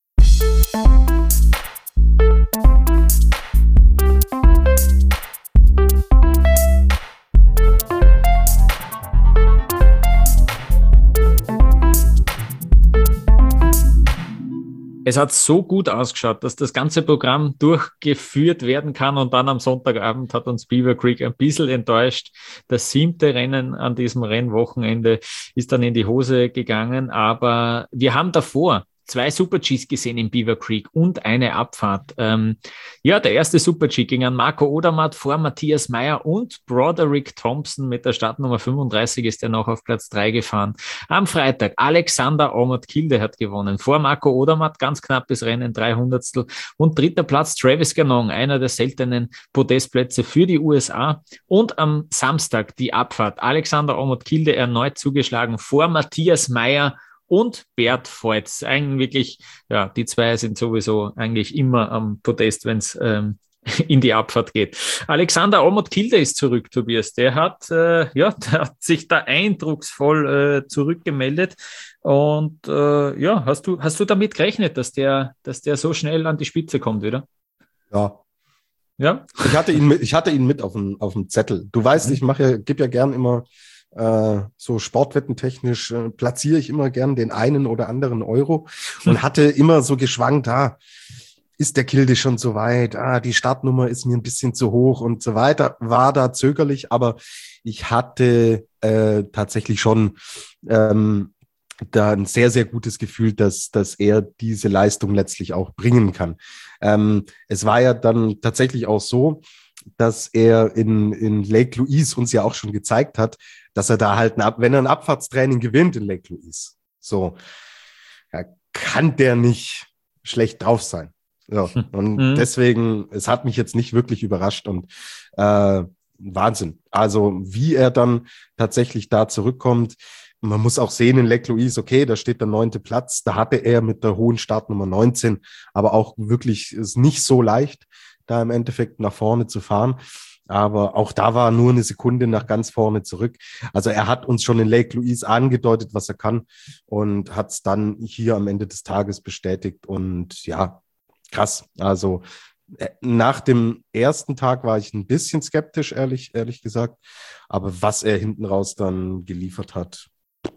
Es hat so gut ausgeschaut, dass das ganze Programm durchgeführt werden kann und dann am Sonntagabend hat uns Beaver Creek ein bisschen enttäuscht. Das siebte Rennen an diesem Rennwochenende ist dann in die Hose gegangen, aber wir haben davor zwei Super-Gs gesehen in Beaver Creek und eine Abfahrt. Ähm, ja, der erste Super-G ging an Marco Odermatt vor Matthias Meyer und Broderick Thompson mit der Startnummer fünfunddreißig ist er noch auf Platz drei gefahren. Am Freitag Alexander Omot-Kilde hat gewonnen. Vor Marco Odermatt, ganz knappes Rennen, drei Hundertstel. Und dritter Platz Travis Ganong, einer der seltenen Podestplätze für die U S A. Und am Samstag die Abfahrt. Alexander Omot-Kilde erneut zugeschlagen vor Matthias Meyer und Bert Voits. Eigentlich wirklich, ja, die zwei sind sowieso eigentlich immer am Podest, wenn es ähm, in die Abfahrt geht. Alexander Omot-Kilde ist zurück, Tobias. Der hat, äh, ja, der hat sich da eindrucksvoll äh, zurückgemeldet. Und äh, ja, hast du, hast du damit gerechnet, dass der, dass der so schnell an die Spitze kommt wieder? Ja. Ja? Ich hatte ihn mit, ich hatte ihn mit auf dem, auf dem Zettel. Du weißt, ich mache ja, gebe ja gern immer Äh, so sportwettentechnisch äh, platziere ich immer gern den einen oder anderen Euro und hatte immer so geschwankt, ah, ist der Kilde schon so weit, ah, die Startnummer ist mir ein bisschen zu hoch und so weiter, war da zögerlich, aber ich hatte äh, tatsächlich schon ähm, da ein sehr, sehr gutes Gefühl, dass, dass er diese Leistung letztlich auch bringen kann. Ähm, es war ja dann tatsächlich auch so, dass er in, in Lake Louise uns ja auch schon gezeigt hat, dass er da halt, ein, wenn er ein Abfahrtstraining gewinnt in Lake Louise, so, ja, kann der nicht schlecht drauf sein. So, und Mhm. deswegen, es hat mich jetzt nicht wirklich überrascht und äh, Wahnsinn. Also wie er dann tatsächlich da zurückkommt, man muss auch sehen in Lake Louise, okay, da steht der neunte Platz, da hatte er mit der hohen Startnummer neunzehn, aber auch wirklich ist nicht so leicht, da im Endeffekt nach vorne zu fahren. Aber auch da war nur eine Sekunde nach ganz vorne zurück. Also er hat uns schon in Lake Louise angedeutet, was er kann und hat es dann hier am Ende des Tages bestätigt. Und ja, krass. Also nach dem ersten Tag war ich ein bisschen skeptisch, ehrlich, ehrlich gesagt. Aber was er hinten raus dann geliefert hat,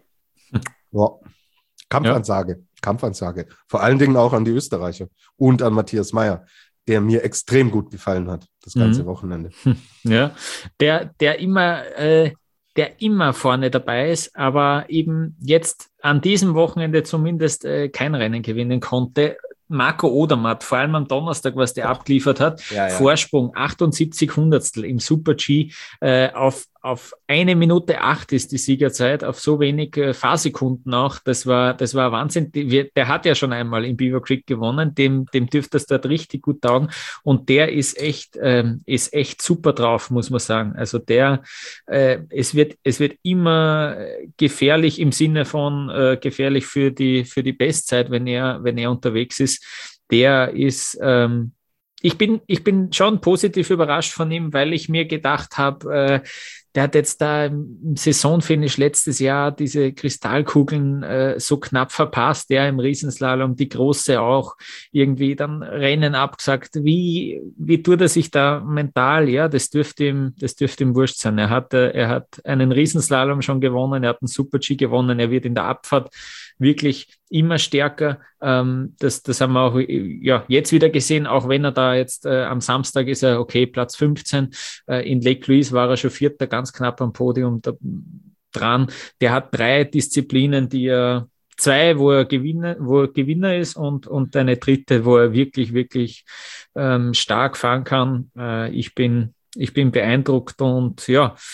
ja, Kampfansage, ja. Kampfansage. Vor allen Dingen auch an die Österreicher und an Matthias Meyer, der mir extrem gut gefallen hat, das ganze mhm. Wochenende. Ja, der, der immer, äh, der immer vorne dabei ist, aber eben jetzt an diesem Wochenende zumindest äh, kein Rennen gewinnen konnte. Marco Odermatt, vor allem am Donnerstag, was der abgeliefert hat, ja, ja. Vorsprung achtundsiebzig Hundertstel im Super-G äh, auf, auf eine Minute acht ist die Siegerzeit, auf so wenig äh, Fahrsekunden auch, das war, das war Wahnsinn. Die, der hat ja schon einmal in Beaver Creek gewonnen, dem, dem dürfte das dort richtig gut taugen und der ist echt, ähm, ist echt super drauf, muss man sagen. Also der, äh, es wird, es wird immer gefährlich im Sinne von äh, gefährlich für die, für die Bestzeit, wenn er, wenn er unterwegs ist. Der ist, ähm, ich bin, ich bin schon positiv überrascht von ihm, weil ich mir gedacht habe, äh, der hat jetzt da im Saisonfinish letztes Jahr diese Kristallkugeln äh, so knapp verpasst, der im Riesenslalom, die große auch irgendwie dann Rennen abgesagt. Wie, wie tut er sich da mental? Ja, das dürfte ihm, das dürfte ihm wurscht sein. Er hat, äh, er hat einen Riesenslalom schon gewonnen, er hat einen Super-G gewonnen, er wird in der Abfahrt wirklich immer stärker. Ähm, das, das haben wir auch ja, jetzt wieder gesehen, auch wenn er da jetzt äh, am Samstag ist er okay, Platz fünfzehn. Äh, in Lake Louise war er schon Vierter, ganz knapp am Podium da, dran. Der hat drei Disziplinen, die er, zwei, wo er Gewinner, wo er Gewinner ist und, und eine dritte, wo er wirklich, wirklich ähm, stark fahren kann. Äh, ich bin, ich bin beeindruckt und ja,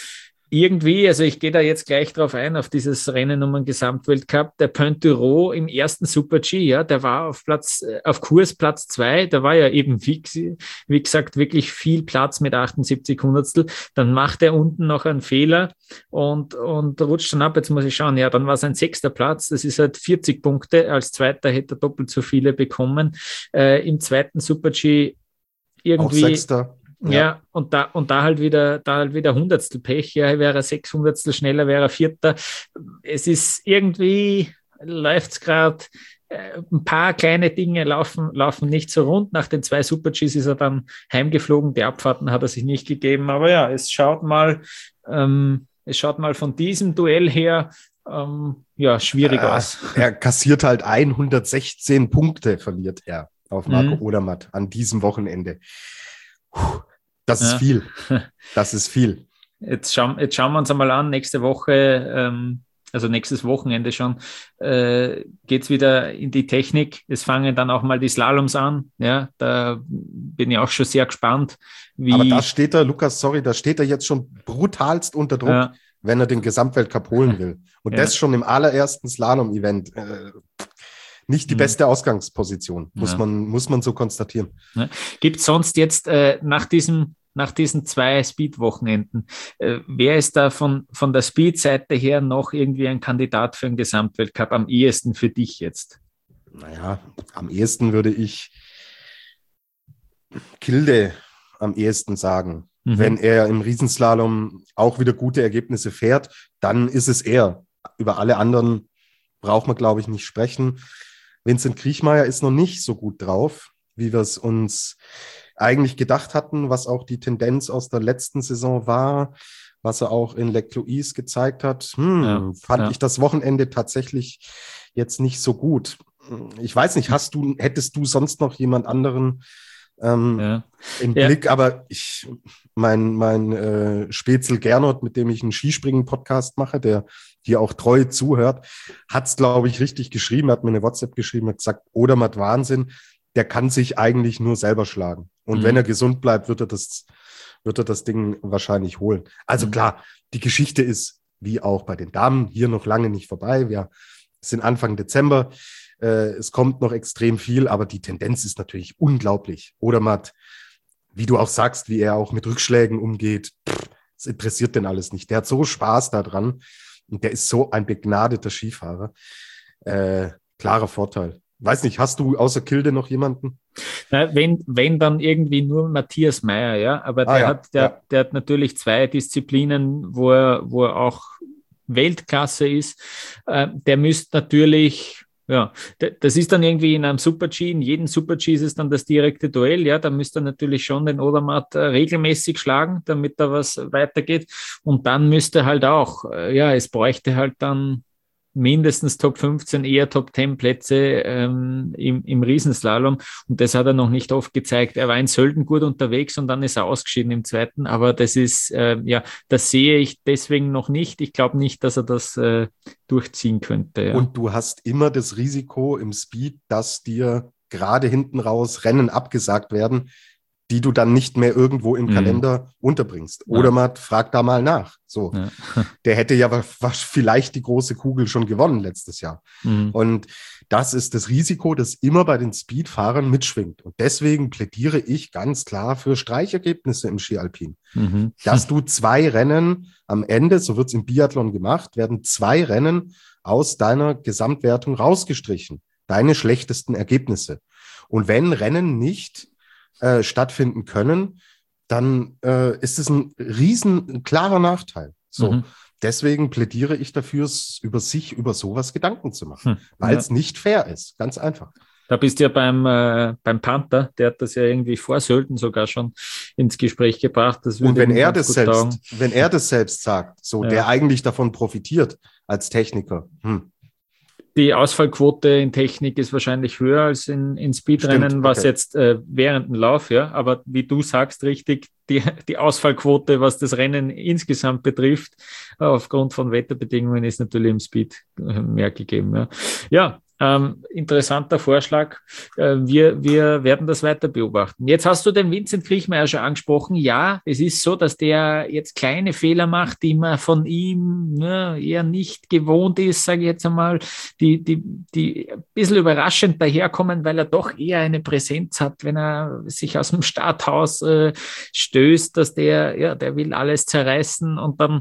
irgendwie, also ich gehe da jetzt gleich drauf ein, auf dieses Rennen um den Gesamtweltcup, der Pointerot im ersten Super-G, ja, der war auf Platz, auf Kurs Platz zwei, da war ja eben, wie, wie gesagt, wirklich viel Platz mit achtundsiebzig Hundertstel, dann macht er unten noch einen Fehler und, und rutscht dann ab, jetzt muss ich schauen, ja, dann war es ein sechster Platz, das ist halt vierzig Punkte, als Zweiter hätte er doppelt so viele bekommen, äh, im zweiten Super-G irgendwie... Auch Sechster. Ja. ja, und da, und da halt wieder, da halt wieder Hundertstel Pech, ja, wäre er sechs Hundertstel schneller, wäre er Vierter. Es ist irgendwie, läuft es gerade, äh, ein paar kleine Dinge laufen, laufen nicht so rund. Nach den zwei Super-Gs ist er dann heimgeflogen, die Abfahrten hat er sich nicht gegeben, aber ja, es schaut mal, ähm, es schaut mal von diesem Duell her, ähm, ja, schwierig äh, aus. Er kassiert halt hundertsechzehn Punkte, verliert er auf Marco mhm. Odermatt an diesem Wochenende. Das ist ja. viel. Das ist viel. Jetzt schauen, jetzt schauen wir uns einmal an. Nächste Woche, ähm, also nächstes Wochenende schon, äh, geht es wieder in die Technik. Es fangen dann auch mal die Slaloms an. Ja, da bin ich auch schon sehr gespannt. Wie Aber da steht er, Lukas, sorry, da steht er jetzt schon brutalst unter Druck, ja. wenn er den Gesamtweltcup holen will. Und ja. das schon im allerersten Slalom-Event. Äh, Nicht die beste Ausgangsposition, muss, ja. man, muss man so konstatieren. Ja. Gibt es sonst jetzt äh, nach, diesem, nach diesen zwei Speed-Wochenenden, äh, wer ist da von, von der Speed-Seite her noch irgendwie ein Kandidat für einen Gesamtweltcup am ehesten für dich jetzt? Naja, am ehesten würde ich Kilde am ehesten sagen. Mhm. Wenn er im Riesenslalom auch wieder gute Ergebnisse fährt, dann ist es er. Über alle anderen braucht man, glaube ich, nicht sprechen. Vincent Kriechmayr ist noch nicht so gut drauf, wie wir es uns eigentlich gedacht hatten, was auch die Tendenz aus der letzten Saison war, was er auch in Les Cloïs gezeigt hat. Hm, ja, fand ja. ich das Wochenende tatsächlich jetzt nicht so gut. Ich weiß nicht, hast du, hättest du sonst noch jemand anderen ähm, ja. im ja. Blick? Aber ich, mein, mein äh, Spätzl Gernot, mit dem ich einen Skispringen-Podcast mache, der hier auch treu zuhört, hat es, glaube ich, richtig geschrieben, hat mir eine WhatsApp geschrieben, hat gesagt, Odermatt Wahnsinn, der kann sich eigentlich nur selber schlagen. Und mhm. wenn er gesund bleibt, wird er das, wird er das Ding wahrscheinlich holen. Also mhm. klar, die Geschichte ist, wie auch bei den Damen, hier noch lange nicht vorbei. Wir sind Anfang Dezember, äh, es kommt noch extrem viel, aber die Tendenz ist natürlich unglaublich. Odermatt, wie du auch sagst, wie er auch mit Rückschlägen umgeht, pff, das interessiert den alles nicht. Der hat so Spaß daran. Und der ist so ein begnadeter Skifahrer. Äh, klarer Vorteil. Weiß nicht, hast du außer Kilde noch jemanden? Na, wenn, wenn dann irgendwie nur Matthias Mayr, ja. Aber der, ah, ja. Hat, der, ja. der hat natürlich zwei Disziplinen, wo er, wo er auch Weltklasse ist. Äh, der müsste natürlich... Ja, das ist dann irgendwie in einem Super-G, in jedem Super-G ist es dann das direkte Duell, ja, da müsste er natürlich schon den Odermatt regelmäßig schlagen, damit da was weitergeht und dann müsste halt auch, ja, es bräuchte halt dann mindestens Top fünfzehn, eher Top zehn Plätze ähm, im, im Riesenslalom und das hat er noch nicht oft gezeigt. Er war in Sölden gut unterwegs und dann ist er ausgeschieden im zweiten, aber das ist, äh, ja, das sehe ich deswegen noch nicht. Ich glaube nicht, dass er das äh, durchziehen könnte. Ja. Und du hast immer das Risiko im Speed, dass dir gerade hinten raus Rennen abgesagt werden, die du dann nicht mehr irgendwo im mhm. Kalender unterbringst. Ja. Odermatt, frag da mal nach. So, ja. Der hätte ja vielleicht die große Kugel schon gewonnen letztes Jahr. Mhm. Und das ist das Risiko, das immer bei den Speedfahrern mitschwingt. Und deswegen plädiere ich ganz klar für Streichergebnisse im Ski Alpin. Mhm. Dass du zwei Rennen am Ende, so wird es im Biathlon gemacht, werden zwei Rennen aus deiner Gesamtwertung rausgestrichen. Deine schlechtesten Ergebnisse. Und wenn Rennen nicht Äh, stattfinden können, dann äh, ist es ein riesen, ein klarer Nachteil. So, mhm. Deswegen plädiere ich dafür, über sich, über sowas Gedanken zu machen, hm. weil es ja. nicht fair ist. Ganz einfach. Da bist du ja beim, äh, beim Panther, der hat das ja irgendwie vor Sölden sogar schon ins Gespräch gebracht. Das Und wenn er das selbst, wenn er das selbst sagt, so, ja. der eigentlich davon profitiert als Techniker, hm. Die Ausfallquote in Technik ist wahrscheinlich höher als in, in Speedrennen, Stimmt, was okay. jetzt äh, während dem Lauf, ja. Aber wie du sagst, richtig, die, die Ausfallquote, was das Rennen insgesamt betrifft, aufgrund von Wetterbedingungen ist natürlich im Speed mehr gegeben. Ja, ja Ähm, interessanter Vorschlag. Äh, wir, wir werden das weiter beobachten. Jetzt hast du den Vincent Kriechmeier schon angesprochen. Ja, es ist so, dass der jetzt kleine Fehler macht, die man von ihm ne, eher nicht gewohnt ist, sage ich jetzt einmal, die, die, die ein bisschen überraschend daherkommen, weil er doch eher eine Präsenz hat, wenn er sich aus dem Starthaus äh, stößt, dass der, ja, der will alles zerreißen und dann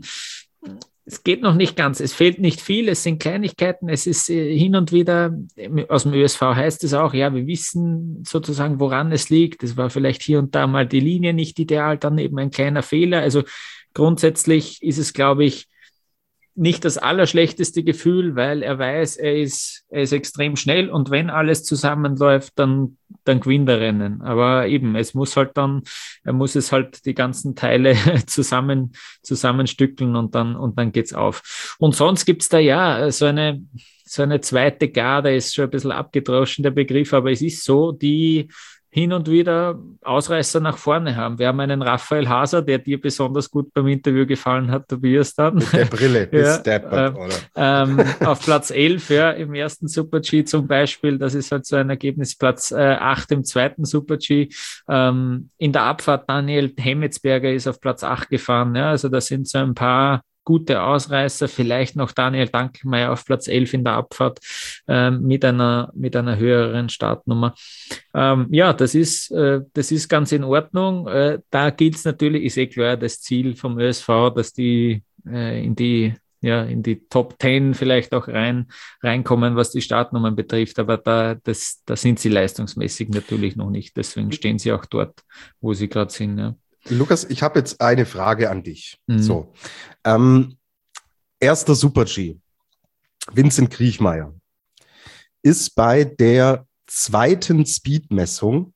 es geht noch nicht ganz, es fehlt nicht viel, es sind Kleinigkeiten, es ist äh, hin und wieder, aus dem Ö S V heißt es auch, ja, wir wissen sozusagen, woran es liegt. Es war vielleicht hier und da mal die Linie nicht ideal, dann eben ein kleiner Fehler. Also grundsätzlich ist es, glaube ich, nicht das allerschlechteste Gefühl, weil er weiß, er ist, er ist extrem schnell und wenn alles zusammenläuft, dann, dann gewinnt er Rennen. Aber eben, es muss halt dann, er muss es halt die ganzen Teile zusammen, zusammenstückeln und dann, und dann geht's auf. Und sonst gibt's da ja so eine, so eine zweite Garde, ist schon ein bisschen abgedroschen, der Begriff, aber es ist so, die hin und wieder Ausreißer nach vorne haben. Wir haben einen Raphael Haser, der dir besonders gut beim Interview gefallen hat, Tobias dann. Mit der Brille, ja, deppert, äh, oder? Ähm, auf Platz elf, ja, im ersten Super-G zum Beispiel, das ist halt so ein Ergebnis, Platz äh, acht im zweiten Super-G. Ähm, in der Abfahrt Daniel Hemmetsberger ist auf Platz acht gefahren, ja, also da sind so ein paar gute Ausreißer, vielleicht noch Daniel Dankelmeier auf Platz elf in der Abfahrt ähm, mit einer mit einer höheren Startnummer. Ähm, ja, das ist äh, das ist ganz in Ordnung. Äh, da gilt es natürlich, ist eh klar, das Ziel vom Ö S V, dass die äh, in die ja in die Top zehn vielleicht auch rein reinkommen, was die Startnummern betrifft, aber da das da sind sie leistungsmäßig natürlich noch nicht. Deswegen stehen sie auch dort, wo sie gerade sind. Ja. Lukas, ich habe jetzt eine Frage an dich. Mhm. So, ähm, erster Super-G, Vincent Kriechmeier, ist bei der zweiten Speedmessung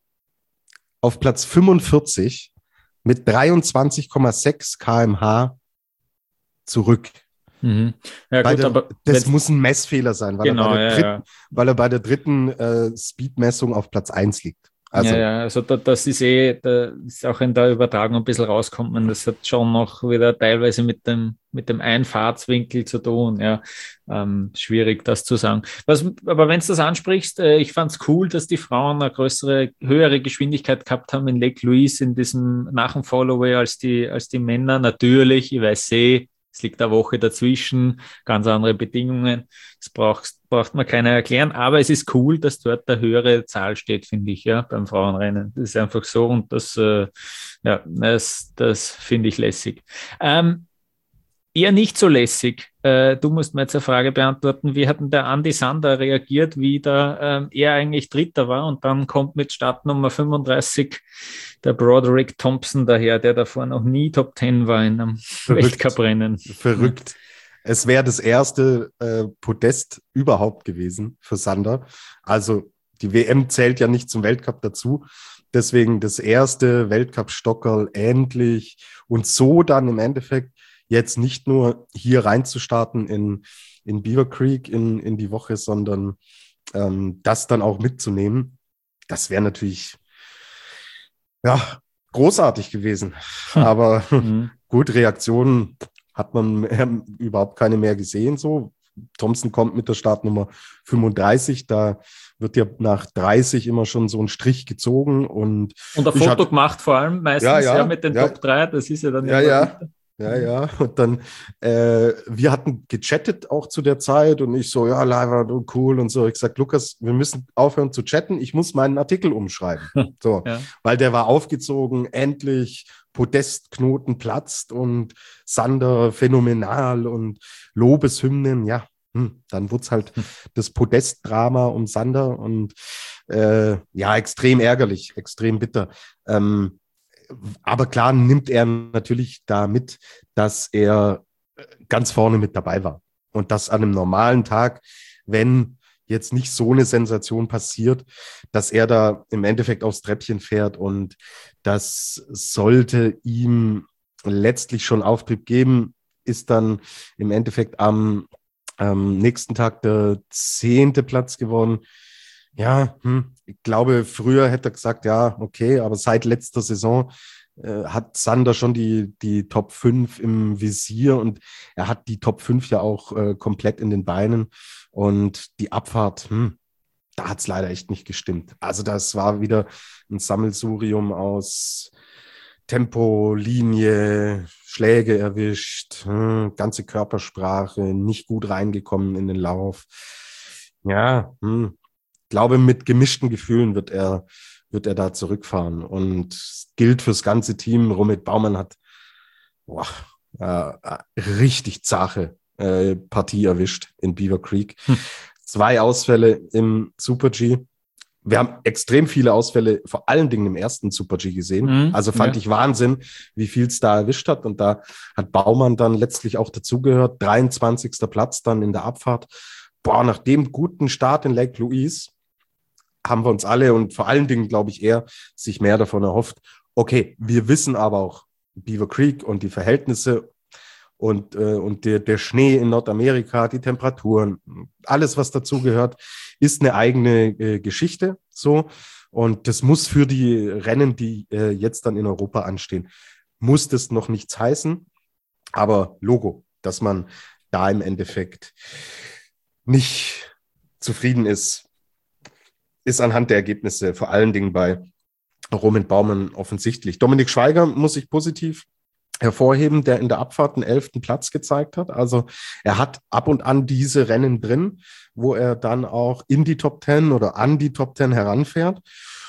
auf Platz fünfundvierzig mit dreiundzwanzig Komma sechs Kilometer pro Stunde zurück. Mhm. Ja, Bei gut, der, aber das muss ein Messfehler sein, weil, genau, er, bei der ja, dritten, ja. weil er bei der dritten äh, Speedmessung auf Platz eins liegt. Also, ja, ja, also da, das ist eh, da ist auch in der Übertragung ein bisschen rauskommen. Das hat schon noch wieder teilweise mit dem, mit dem Einfahrtswinkel zu tun. Ja, ähm, schwierig, das zu sagen. Was, aber wenn du das ansprichst, äh, ich fand es cool, dass die Frauen eine größere, höhere Geschwindigkeit gehabt haben in Lake Louise in diesem nach dem Followay als die, als die Männer. Natürlich, ich weiß eh, es liegt eine Woche dazwischen, ganz andere Bedingungen. Das braucht, braucht man keiner erklären. Aber es ist cool, dass dort eine höhere Zahl steht, finde ich, ja, beim Frauenrennen. Das ist einfach so und das, äh, ja, das, das finde ich lässig. Ähm, eher nicht so lässig. Äh, du musst mir jetzt eine Frage beantworten. Wie hat denn der Andy Sander reagiert, wie da ähm, er eigentlich Dritter war und dann kommt mit Startnummer fünfunddreißig der Broderick Thompson daher, der davor noch nie Top zehn war in einem Weltcuprennen. Verrückt. Es wäre das erste äh, Podest überhaupt gewesen für Sander. Also die W M zählt ja nicht zum Weltcup dazu. Deswegen das erste Weltcup-Stockerl endlich und so dann im Endeffekt jetzt nicht nur hier reinzustarten in, in Beaver Creek in, in die Woche, sondern ähm, das dann auch mitzunehmen. Das wäre natürlich ja, großartig gewesen. Aber Mhm. gut, Reaktionen hat man mehr, überhaupt keine mehr gesehen. So, Thompson kommt mit der Startnummer fünfunddreißig, da wird ja nach dreißig immer schon so ein Strich gezogen. Und, Und ein ich Foto hatte- gemacht vor allem meistens Ja, ja, ja, mit den ja. Top drei, das ist ja dann Ja, immer ja. wieder. Ja, ja. Und dann, äh, wir hatten gechattet auch zu der Zeit und ich so, ja, Leiva, du cool und so. Ich sag, Lukas, wir müssen aufhören zu chatten. Ich muss meinen Artikel umschreiben. So, Ja. weil der war aufgezogen, endlich Podestknoten platzt und Sander phänomenal und Lobeshymnen. Ja, hm, dann wurde es halt das Podestdrama um Sander und äh, ja, extrem ärgerlich, extrem bitter. Ähm, Aber klar nimmt er natürlich da mit, dass er ganz vorne mit dabei war. Und dass an einem normalen Tag, wenn jetzt nicht so eine Sensation passiert, dass er da im Endeffekt aufs Treppchen fährt und das sollte ihm letztlich schon Auftrieb geben, ist dann im Endeffekt am, am nächsten Tag der zehnte Platz geworden. Ja, hm, ich glaube, früher hätte er gesagt, ja, okay, aber seit letzter Saison äh, hat Sander schon die, die Top fünf im Visier und er hat die Top fünf ja auch äh, komplett in den Beinen und die Abfahrt, hm, da hat es leider echt nicht gestimmt. Also das war wieder ein Sammelsurium aus Tempo, Linie, Schläge erwischt, hm, ganze Körpersprache, nicht gut reingekommen in den Lauf. Ja, hm, glaube, mit gemischten Gefühlen wird er, wird er da zurückfahren. Und gilt fürs ganze Team. Romit Baumann hat boah, äh, richtig zache äh, Partie erwischt in Beaver Creek. Hm. Zwei Ausfälle im Super-G. Wir haben extrem viele Ausfälle, vor allen Dingen im ersten Super-G gesehen. Mhm, also fand ja. ich Wahnsinn, wie viel es da erwischt hat. Und da hat Baumann dann letztlich auch dazugehört. dreiundzwanzigster Platz dann in der Abfahrt. Boah, nach dem guten Start in Lake Louise haben wir uns alle und vor allen Dingen, glaube ich, er sich mehr davon erhofft. Okay, wir wissen aber auch Beaver Creek und die Verhältnisse und, äh, und der, der Schnee in Nordamerika, die Temperaturen, alles, was dazugehört, ist eine eigene äh, Geschichte. So. Und das muss für die Rennen, die äh, jetzt dann in Europa anstehen, muss das noch nichts heißen. Aber Logo, dass man da im Endeffekt nicht zufrieden ist, ist anhand der Ergebnisse vor allen Dingen bei Romit Baumann offensichtlich. Dominik Schweiger muss ich positiv hervorheben, der in der Abfahrt den elften Platz gezeigt hat. Also er hat ab und an diese Rennen drin, wo er dann auch in die Top Ten oder an die Top Ten heranfährt.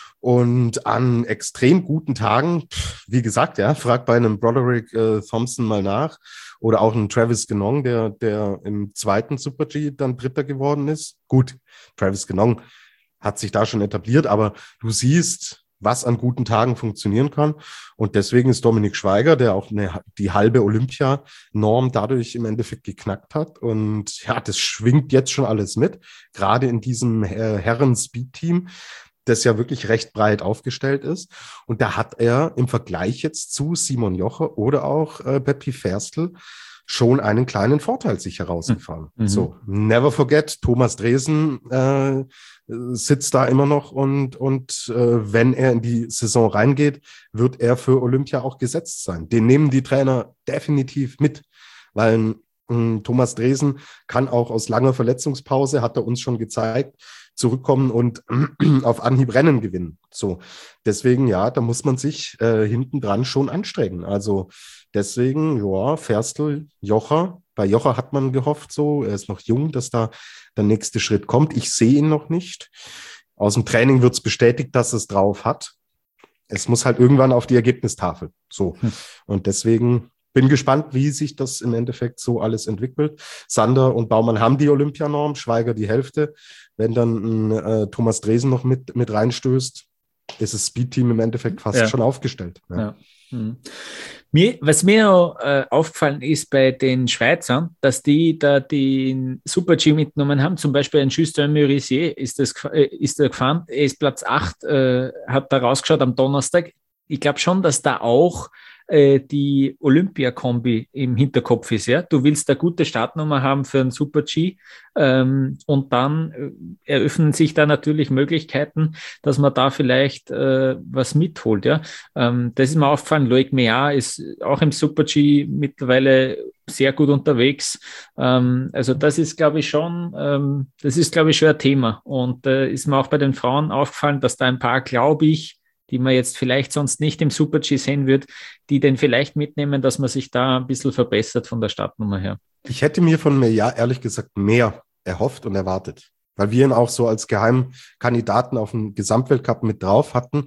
Und an extrem guten Tagen, wie gesagt, ja, frag bei einem Broderick äh, Thompson mal nach oder auch einem Travis Genong, der, der im zweiten Super-G dann Dritter geworden ist. Gut, Travis Genong hat sich da schon etabliert, aber du siehst, was an guten Tagen funktionieren kann. Und deswegen ist Dominik Schweiger, der auch eine, die halbe Olympia-Norm dadurch im Endeffekt geknackt hat. Und ja, das schwingt jetzt schon alles mit, gerade in diesem äh, Herren-Speed-Team, das ja wirklich recht breit aufgestellt ist. Und da hat er im Vergleich jetzt zu Simon Jocher oder auch äh, Beppe Ferstl schon einen kleinen Vorteil sich herausgefahren. Mhm. So, never forget, Thomas Dresen äh, sitzt da immer noch und, und äh, wenn er in die Saison reingeht, wird er für Olympia auch gesetzt sein. Den nehmen die Trainer definitiv mit, weil äh, Thomas Dresen kann auch aus langer Verletzungspause, hat er uns schon gezeigt, zurückkommen und äh, auf Anhieb Rennen gewinnen. So, deswegen, ja, da muss man sich äh, hinten dran schon anstrengen. Also deswegen, ja, Ferstl, Jocher. Bei Jocher hat man gehofft so, er ist noch jung, dass da der nächste Schritt kommt. Ich sehe ihn noch nicht. Aus dem Training wird es bestätigt, dass es drauf hat. Es muss halt irgendwann auf die Ergebnistafel. So. Hm. Und deswegen bin gespannt, wie sich das im Endeffekt so alles entwickelt. Sander und Baumann haben die Olympianorm, Schweiger die Hälfte. Wenn dann äh, Thomas Dresen noch mit, mit reinstößt, ist das Speedteam im Endeffekt fast ja. schon aufgestellt. Ja. Ja. Hm. Mir, was mir äh, aufgefallen ist bei den Schweizern, dass die da den Super-G mitgenommen haben, zum Beispiel ein Justin Murisier ist, das, äh, ist da gefahren, er ist Platz acht, äh, hat da rausgeschaut am Donnerstag. Ich glaube schon, dass da auch äh, die Olympia-Kombi im Hinterkopf ist. Ja? Du willst eine gute Startnummer haben für einen Super-G ähm, und dann äh, eröffnen sich da natürlich Möglichkeiten, dass man da vielleicht äh, was mitholt. Ja? Ähm, das ist mir aufgefallen, Loic Meillard ist auch im Super-G mittlerweile sehr gut unterwegs. Ähm, also das ist, glaube ich, schon, ähm, das ist, glaube ich, schon ein Thema. Und äh, ist mir auch bei den Frauen aufgefallen, dass da ein paar, glaube ich, die man jetzt vielleicht sonst nicht im Super-G sehen wird, die den vielleicht mitnehmen, dass man sich da ein bisschen verbessert von der Startnummer her. Ich hätte mir von Meillard ehrlich gesagt mehr erhofft und erwartet, weil wir ihn auch so als Geheimkandidaten auf dem Gesamtweltcup mit drauf hatten.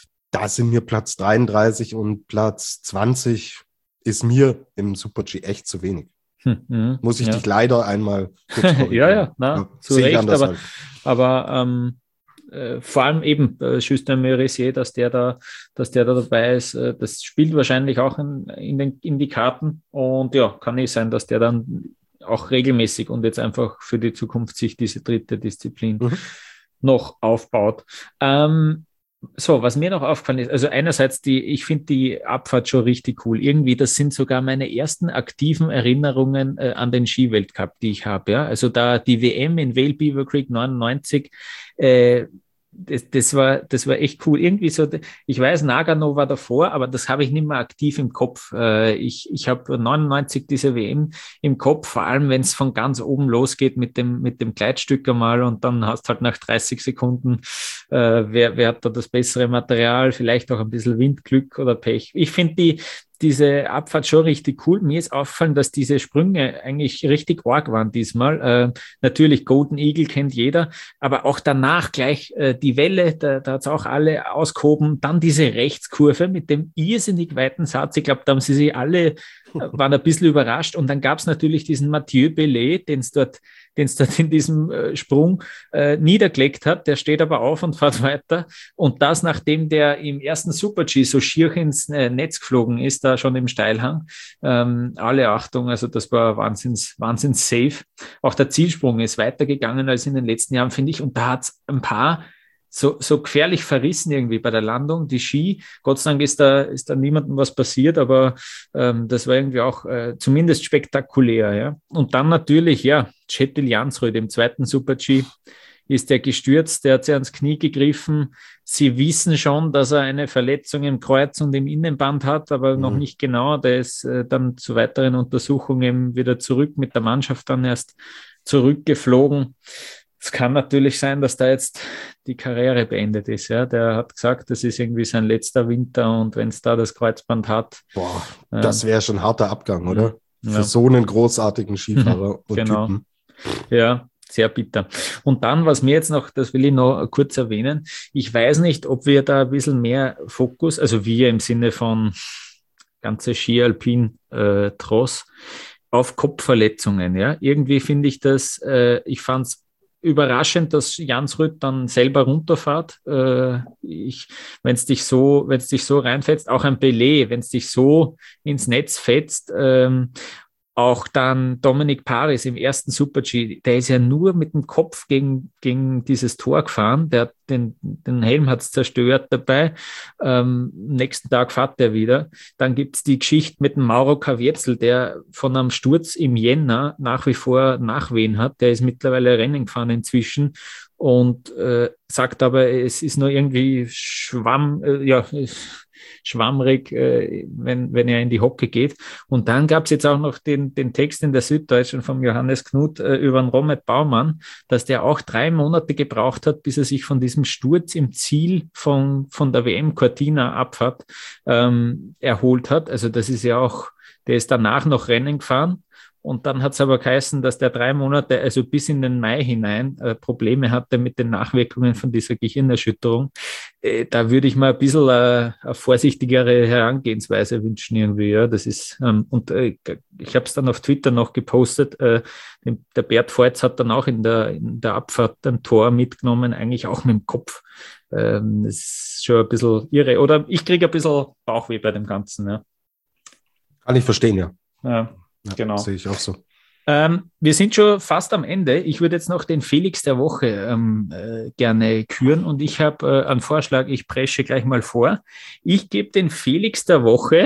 Da sind mir Platz dreiunddreißig und Platz zwanzig ist mir im Super-G echt zu wenig. Hm, mh, Muss ich ja. dich leider einmal kurz korrigieren. ja, ja, na, ja, zu Recht, aber, halt. aber ähm, Äh, vor allem eben äh, Justin Murisier, dass der da, dass der da dabei ist, äh, das spielt wahrscheinlich auch in, in, den, in die Karten und ja, kann nicht sein, dass der dann auch regelmäßig und jetzt einfach für die Zukunft sich diese dritte Disziplin mhm. noch aufbaut. Ähm, So, was mir noch aufgefallen ist, also einerseits, die, ich finde die Abfahrt schon richtig cool. Irgendwie, das sind sogar meine ersten aktiven Erinnerungen äh, an den Skiweltcup, die ich habe. Ja? Also da die W M in Vail Beaver Creek neunundneunzig, äh, Das, das, war, das war echt cool. Irgendwie so, ich weiß, Nagano war davor, aber das habe ich nicht mehr aktiv im Kopf. Ich, ich habe neunundneunzig diese W M im Kopf, vor allem wenn es von ganz oben losgeht mit dem, mit dem Gleitstück einmal und dann hast halt nach dreißig Sekunden, äh, wer, wer hat da das bessere Material, vielleicht auch ein bisschen Windglück oder Pech. Ich finde die diese Abfahrt schon richtig cool. Mir ist aufgefallen, dass diese Sprünge eigentlich richtig arg waren diesmal. Äh, natürlich Golden Eagle kennt jeder, aber auch danach gleich äh, die Welle, da, da hat es auch alle ausgehoben. Dann diese Rechtskurve mit dem irrsinnig weiten Satz. Ich glaube, da haben sie sich alle, äh, waren ein bisschen überrascht. Und dann gab es natürlich diesen Mathieu Bellet, den es dort, den es dort in diesem äh, Sprung äh, niedergelegt hat. Der steht aber auf und fährt weiter. Und das, nachdem der im ersten Super-G so schier ins äh, Netz geflogen ist, da schon im Steilhang. Ähm, alle Achtung, also das war wahnsinns, wahnsinns safe. Auch der Zielsprung ist weitergegangen als in den letzten Jahren, finde ich. Und da hat es ein paar so, so gefährlich verrissen irgendwie bei der Landung. Die Ski, Gott sei Dank ist da, ist da niemandem was passiert, aber ähm, das war irgendwie auch äh, zumindest spektakulär. Ja. Und dann natürlich, ja, Kjetil Jansrud im zweiten Super-G ist der gestürzt, der hat sich ans Knie gegriffen. Sie wissen schon, dass er eine Verletzung im Kreuz und im Innenband hat, aber mhm. noch nicht genau. Der ist äh, dann zu weiteren Untersuchungen wieder zurück, mit der Mannschaft dann erst zurückgeflogen. Es kann natürlich sein, dass da jetzt die Karriere beendet ist. Ja, der hat gesagt, das ist irgendwie sein letzter Winter und wenn es da das Kreuzband hat. Boah, äh, das wäre schon ein harter Abgang, oder? Ja. Für so einen großartigen Skifahrer und genau. Typen. Ja, sehr bitter. Und dann, was mir jetzt noch, das will ich noch kurz erwähnen, ich weiß nicht, ob wir da ein bisschen mehr Fokus, also wir im Sinne von ganze Ski-Alpin-Tross, äh, auf Kopfverletzungen. Ja, irgendwie finde ich das, äh, ich fand es überraschend, dass Jansrud dann selber runterfährt. Äh, ich, wenn es dich so, wenn es dich so reinfetzt, auch ein Belay, wenn es dich so ins Netz fetzt, ähm, auch dann Dominic Paris im ersten Super-G, der ist ja nur mit dem Kopf gegen, gegen dieses Tor gefahren, der den, den Helm hat es zerstört dabei. Ähm, nächsten Tag fährt er wieder. Dann gibt es die Geschichte mit dem Mauro Kavietzel, der von einem Sturz im Jänner nach wie vor Nachwehen hat. Der ist mittlerweile Rennen gefahren inzwischen und äh, sagt aber, es ist nur irgendwie Schwamm, äh, ja, schwammrig, äh, wenn, wenn er in die Hocke geht. Und dann gab es jetzt auch noch den, den Text in der Süddeutschen vom Johannes Knut äh, über den Romet Baumann, dass der auch drei Monate gebraucht hat, bis er sich von diesem Sturz im Ziel von, von der W M Cortina Abfahrt ähm, erholt hat. Also das ist ja auch, der ist danach noch Rennen gefahren. Und dann hat es aber geheißen, dass der drei Monate, also bis in den Mai hinein, äh, Probleme hatte mit den Nachwirkungen von dieser Gehirnerschütterung. Äh, da würde ich mal ein bisschen äh, eine vorsichtigere Herangehensweise wünschen irgendwie. Ja, das ist, ähm, und äh, ich habe es dann auf Twitter noch gepostet, äh, der Bert Voits hat dann auch in der, in der Abfahrt ein Tor mitgenommen, eigentlich auch mit dem Kopf. Ähm, das ist schon ein bisschen irre. Oder ich kriege ein bisschen Bauchweh bei dem Ganzen. Ja. Kann ich verstehen, ja. Ja. Ja, genau. Sehe ich auch so. Ähm, wir sind schon fast am Ende. Ich würde jetzt noch den Felix der Woche ähm, äh, gerne küren und ich habe äh, einen Vorschlag, ich presche gleich mal vor. Ich gebe den Felix der Woche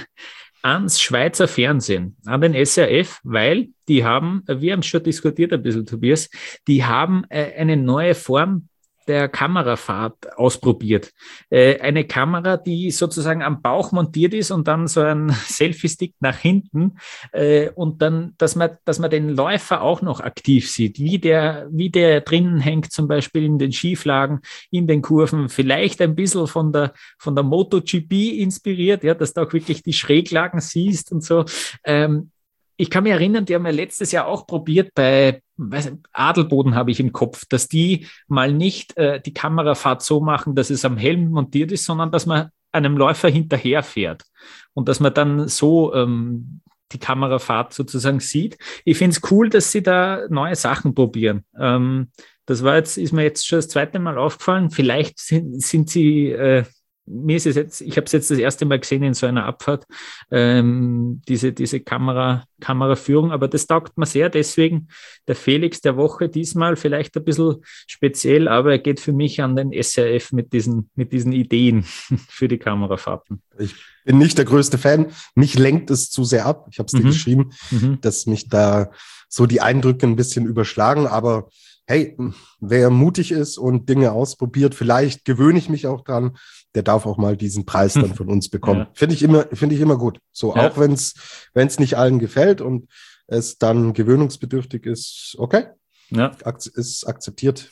ans Schweizer Fernsehen, an den S R F, weil die haben, wir haben es schon diskutiert ein bisschen, Tobias, die haben äh, eine neue Form der Kamerafahrt ausprobiert. Äh, eine Kamera, die sozusagen am Bauch montiert ist und dann so ein Selfie-Stick nach hinten äh, und dann, dass man, dass man den Läufer auch noch aktiv sieht, wie der, wie der drinnen hängt, zum Beispiel in den Schieflagen, in den Kurven, vielleicht ein bisschen von der, von der MotoGP inspiriert, ja, dass du auch wirklich die Schräglagen siehst und so. Ähm, Ich kann mich erinnern, die haben ja letztes Jahr auch probiert bei weiß, Adelboden habe ich im Kopf, dass die mal nicht äh, die Kamerafahrt so machen, dass es am Helm montiert ist, sondern dass man einem Läufer hinterherfährt und dass man dann so ähm, die Kamerafahrt sozusagen sieht. Ich finde es cool, dass sie da neue Sachen probieren. Ähm, das war jetzt, ist mir jetzt schon das zweite Mal aufgefallen. Vielleicht sind, sind sie äh, Mir ist es jetzt, ich habe es jetzt das erste Mal gesehen in so einer Abfahrt, ähm, diese, diese Kamera, Kameraführung, aber das taugt mir sehr, deswegen der Felix der Woche diesmal vielleicht ein bisschen speziell, aber er geht für mich an den S R F mit diesen, mit diesen Ideen für die Kamerafahrten. Ich bin nicht der größte Fan, mich lenkt es zu sehr ab, ich habe es dir Mhm. geschrieben, Mhm. dass mich da so die Eindrücke ein bisschen überschlagen, aber hey, wer mutig ist und Dinge ausprobiert, vielleicht gewöhne ich mich auch dran, der darf auch mal diesen Preis dann von uns bekommen. Ja. Finde ich immer, finde ich immer gut. So, ja. Auch wenn es, wenn es nicht allen gefällt und es dann gewöhnungsbedürftig ist, okay. Ja. Ak- ist akzeptiert.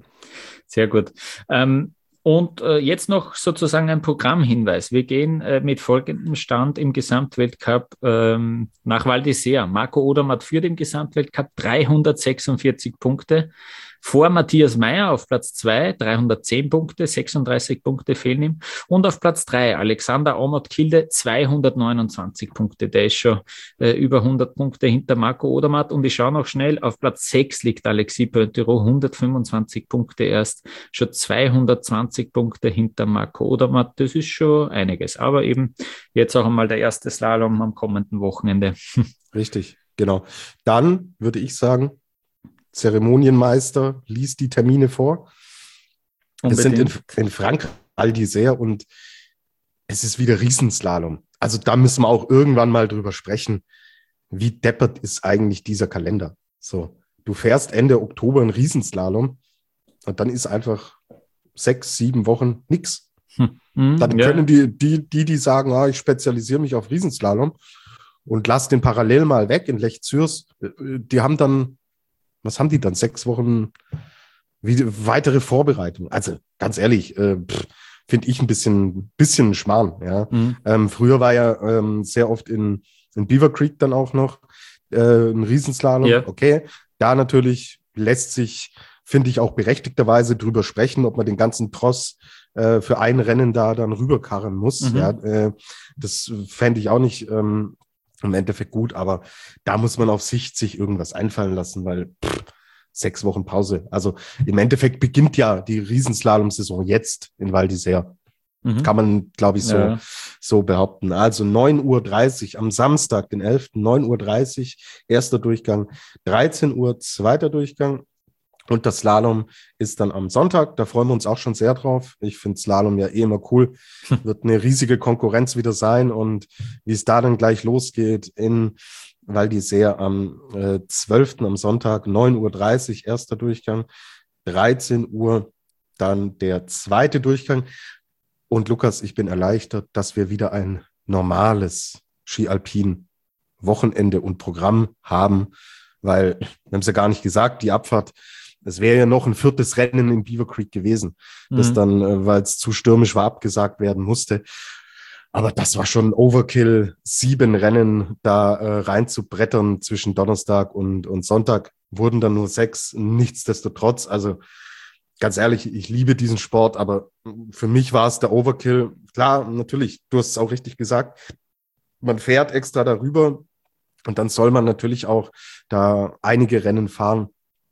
Sehr gut. Ähm, Und äh, jetzt noch sozusagen ein Programmhinweis. Wir gehen äh, mit folgendem Stand im Gesamtweltcup ähm, nach Val d'Isère. Marco Odermatt führt im Gesamtweltcup dreihundertsechsundvierzig Punkte. Vor Matthias Mayr auf Platz zwei, dreihundertzehn Punkte, sechsunddreißig Punkte fehlen ihm. Und auf Platz drei Alexander Aumont-Kilde, zweihundertneunundzwanzig Punkte. Der ist schon äh, über hundert Punkte hinter Marco Odermatt. Und ich schaue noch schnell, auf Platz sechs liegt Alexis Pointerot, hundertfünfundzwanzig Punkte erst, schon zweihundertzwanzig Punkte hinter Marco Odermatt. Das ist schon einiges. Aber eben jetzt auch einmal der erste Slalom am kommenden Wochenende. Richtig, genau. Dann würde ich sagen, Zeremonienmeister liest die Termine vor. Unbedingt. Es sind in, in Frankreich Val d'Isère und es ist wieder Riesenslalom. Also da müssen wir auch irgendwann mal drüber sprechen, wie deppert ist eigentlich dieser Kalender. So, du fährst Ende Oktober einen Riesenslalom und dann ist einfach sechs, sieben Wochen nix. Hm. Mhm, dann können ja. die, die, die, die sagen, ah, ich spezialisiere mich auf Riesenslalom und lass den parallel mal weg in Lech Zürs, die haben dann Was haben die dann? Sechs Wochen wie, weitere Vorbereitung. Also ganz ehrlich, äh, finde ich ein bisschen, bisschen Schmarrn. Ja? Mhm. Ähm, früher war ja ähm, sehr oft in, in Beaver Creek dann auch noch äh, ein Riesenslalom. Ja. Okay, da natürlich lässt sich, finde ich, auch berechtigterweise drüber sprechen, ob man den ganzen Tross äh, für ein Rennen da dann rüberkarren muss. Mhm. Ja? Äh, das fände ich auch nicht ähm, im Endeffekt gut, aber da muss man auf Sicht sich irgendwas einfallen lassen, weil pff, sechs Wochen Pause. Also im Endeffekt beginnt ja die Riesenslalom-Saison jetzt in Val d'Isère. Mhm. Kann man, glaube ich, so, ja. so behaupten. Also neun Uhr dreißig am Samstag, den elften neun Uhr dreißig, erster Durchgang, dreizehn Uhr, zweiter Durchgang. Und das Slalom ist dann am Sonntag. Da freuen wir uns auch schon sehr drauf. Ich finde Slalom ja eh immer cool. Wird eine riesige Konkurrenz wieder sein. Und wie es da dann gleich losgeht in Val d'Isère am äh, zwölften am Sonntag, neun Uhr dreißig, erster Durchgang, dreizehn Uhr dann der zweite Durchgang. Und Lukas, ich bin erleichtert, dass wir wieder ein normales Ski-Alpin-Wochenende und Programm haben, weil, wir haben es ja gar nicht gesagt, die Abfahrt, es wäre ja noch ein viertes Rennen in Beaver Creek gewesen, mhm. das dann, äh, weil es zu stürmisch war, abgesagt werden musste. Aber das war schon Overkill, sieben Rennen da äh, rein zu brettern zwischen Donnerstag und, und Sonntag, wurden dann nur sechs, nichtsdestotrotz. Also ganz ehrlich, ich liebe diesen Sport, aber für mich war es der Overkill. Klar, natürlich, du hast es auch richtig gesagt, man fährt extra darüber und dann soll man natürlich auch da einige Rennen fahren,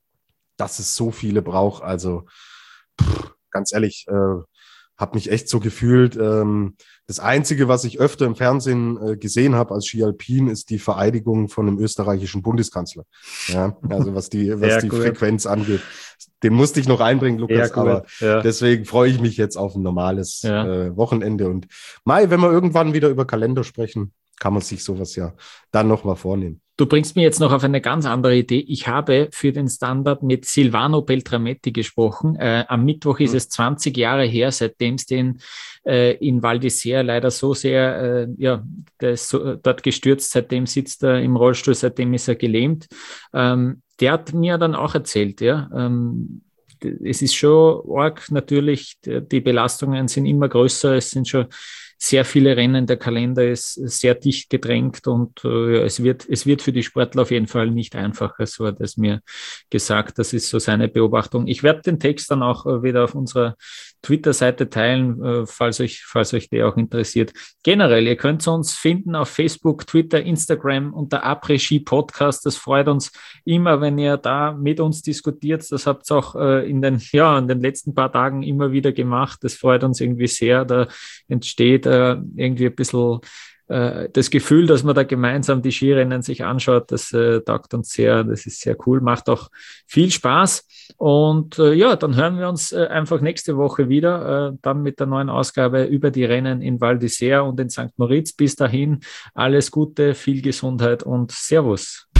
dass es so viele braucht. Also pff, ganz ehrlich, äh, habe mich echt so gefühlt. Ähm, das Einzige, was ich öfter im Fernsehen äh, gesehen habe als Ski Alpin, ist die Vereidigung von einem österreichischen Bundeskanzler. Ja, also was die, was die Frequenz angeht. Den musste ich noch einbringen, Lukas, aber ja. Deswegen freue ich mich jetzt auf ein normales ja. äh, Wochenende. Und Mai, wenn wir irgendwann wieder über Kalender sprechen, kann man sich sowas ja dann nochmal vornehmen. Du bringst mir jetzt noch auf eine ganz andere Idee. Ich habe für den Standard mit Silvano Beltrametti gesprochen. Äh, am Mittwoch ist mhm. es zwanzig Jahre her, seitdem es den äh, in Val d'Isère leider so sehr, äh, ja, der ist so, dort gestürzt, seitdem sitzt er im Rollstuhl, seitdem ist er gelähmt. Ähm, der hat mir dann auch erzählt, ja, ähm, es ist schon arg natürlich, die Belastungen sind immer größer, es sind schon sehr viele Rennen, der Kalender ist sehr dicht gedrängt und äh, es wird es wird für die Sportler auf jeden Fall nicht einfacher, so hat es mir gesagt, das ist so seine Beobachtung. Ich werde den Text dann auch äh, wieder auf unserer Twitter-Seite teilen, äh, falls euch falls euch der auch interessiert. Generell, ihr könnt uns finden auf Facebook, Twitter, Instagram unter Après-Ski Podcast. Das freut uns immer, wenn ihr da mit uns diskutiert. Das habt ihr auch äh, in den ja in den letzten paar Tagen immer wieder gemacht. Das freut uns irgendwie sehr. Da entsteht irgendwie ein bisschen äh, das Gefühl, dass man da gemeinsam die Skirennen sich anschaut, das äh, taugt uns sehr, das ist sehr cool, macht auch viel Spaß und äh, ja, dann hören wir uns äh, einfach nächste Woche wieder, äh, dann mit der neuen Ausgabe über die Rennen in Val d'Isère und in Sankt Moritz. Bis dahin, alles Gute, viel Gesundheit und Servus.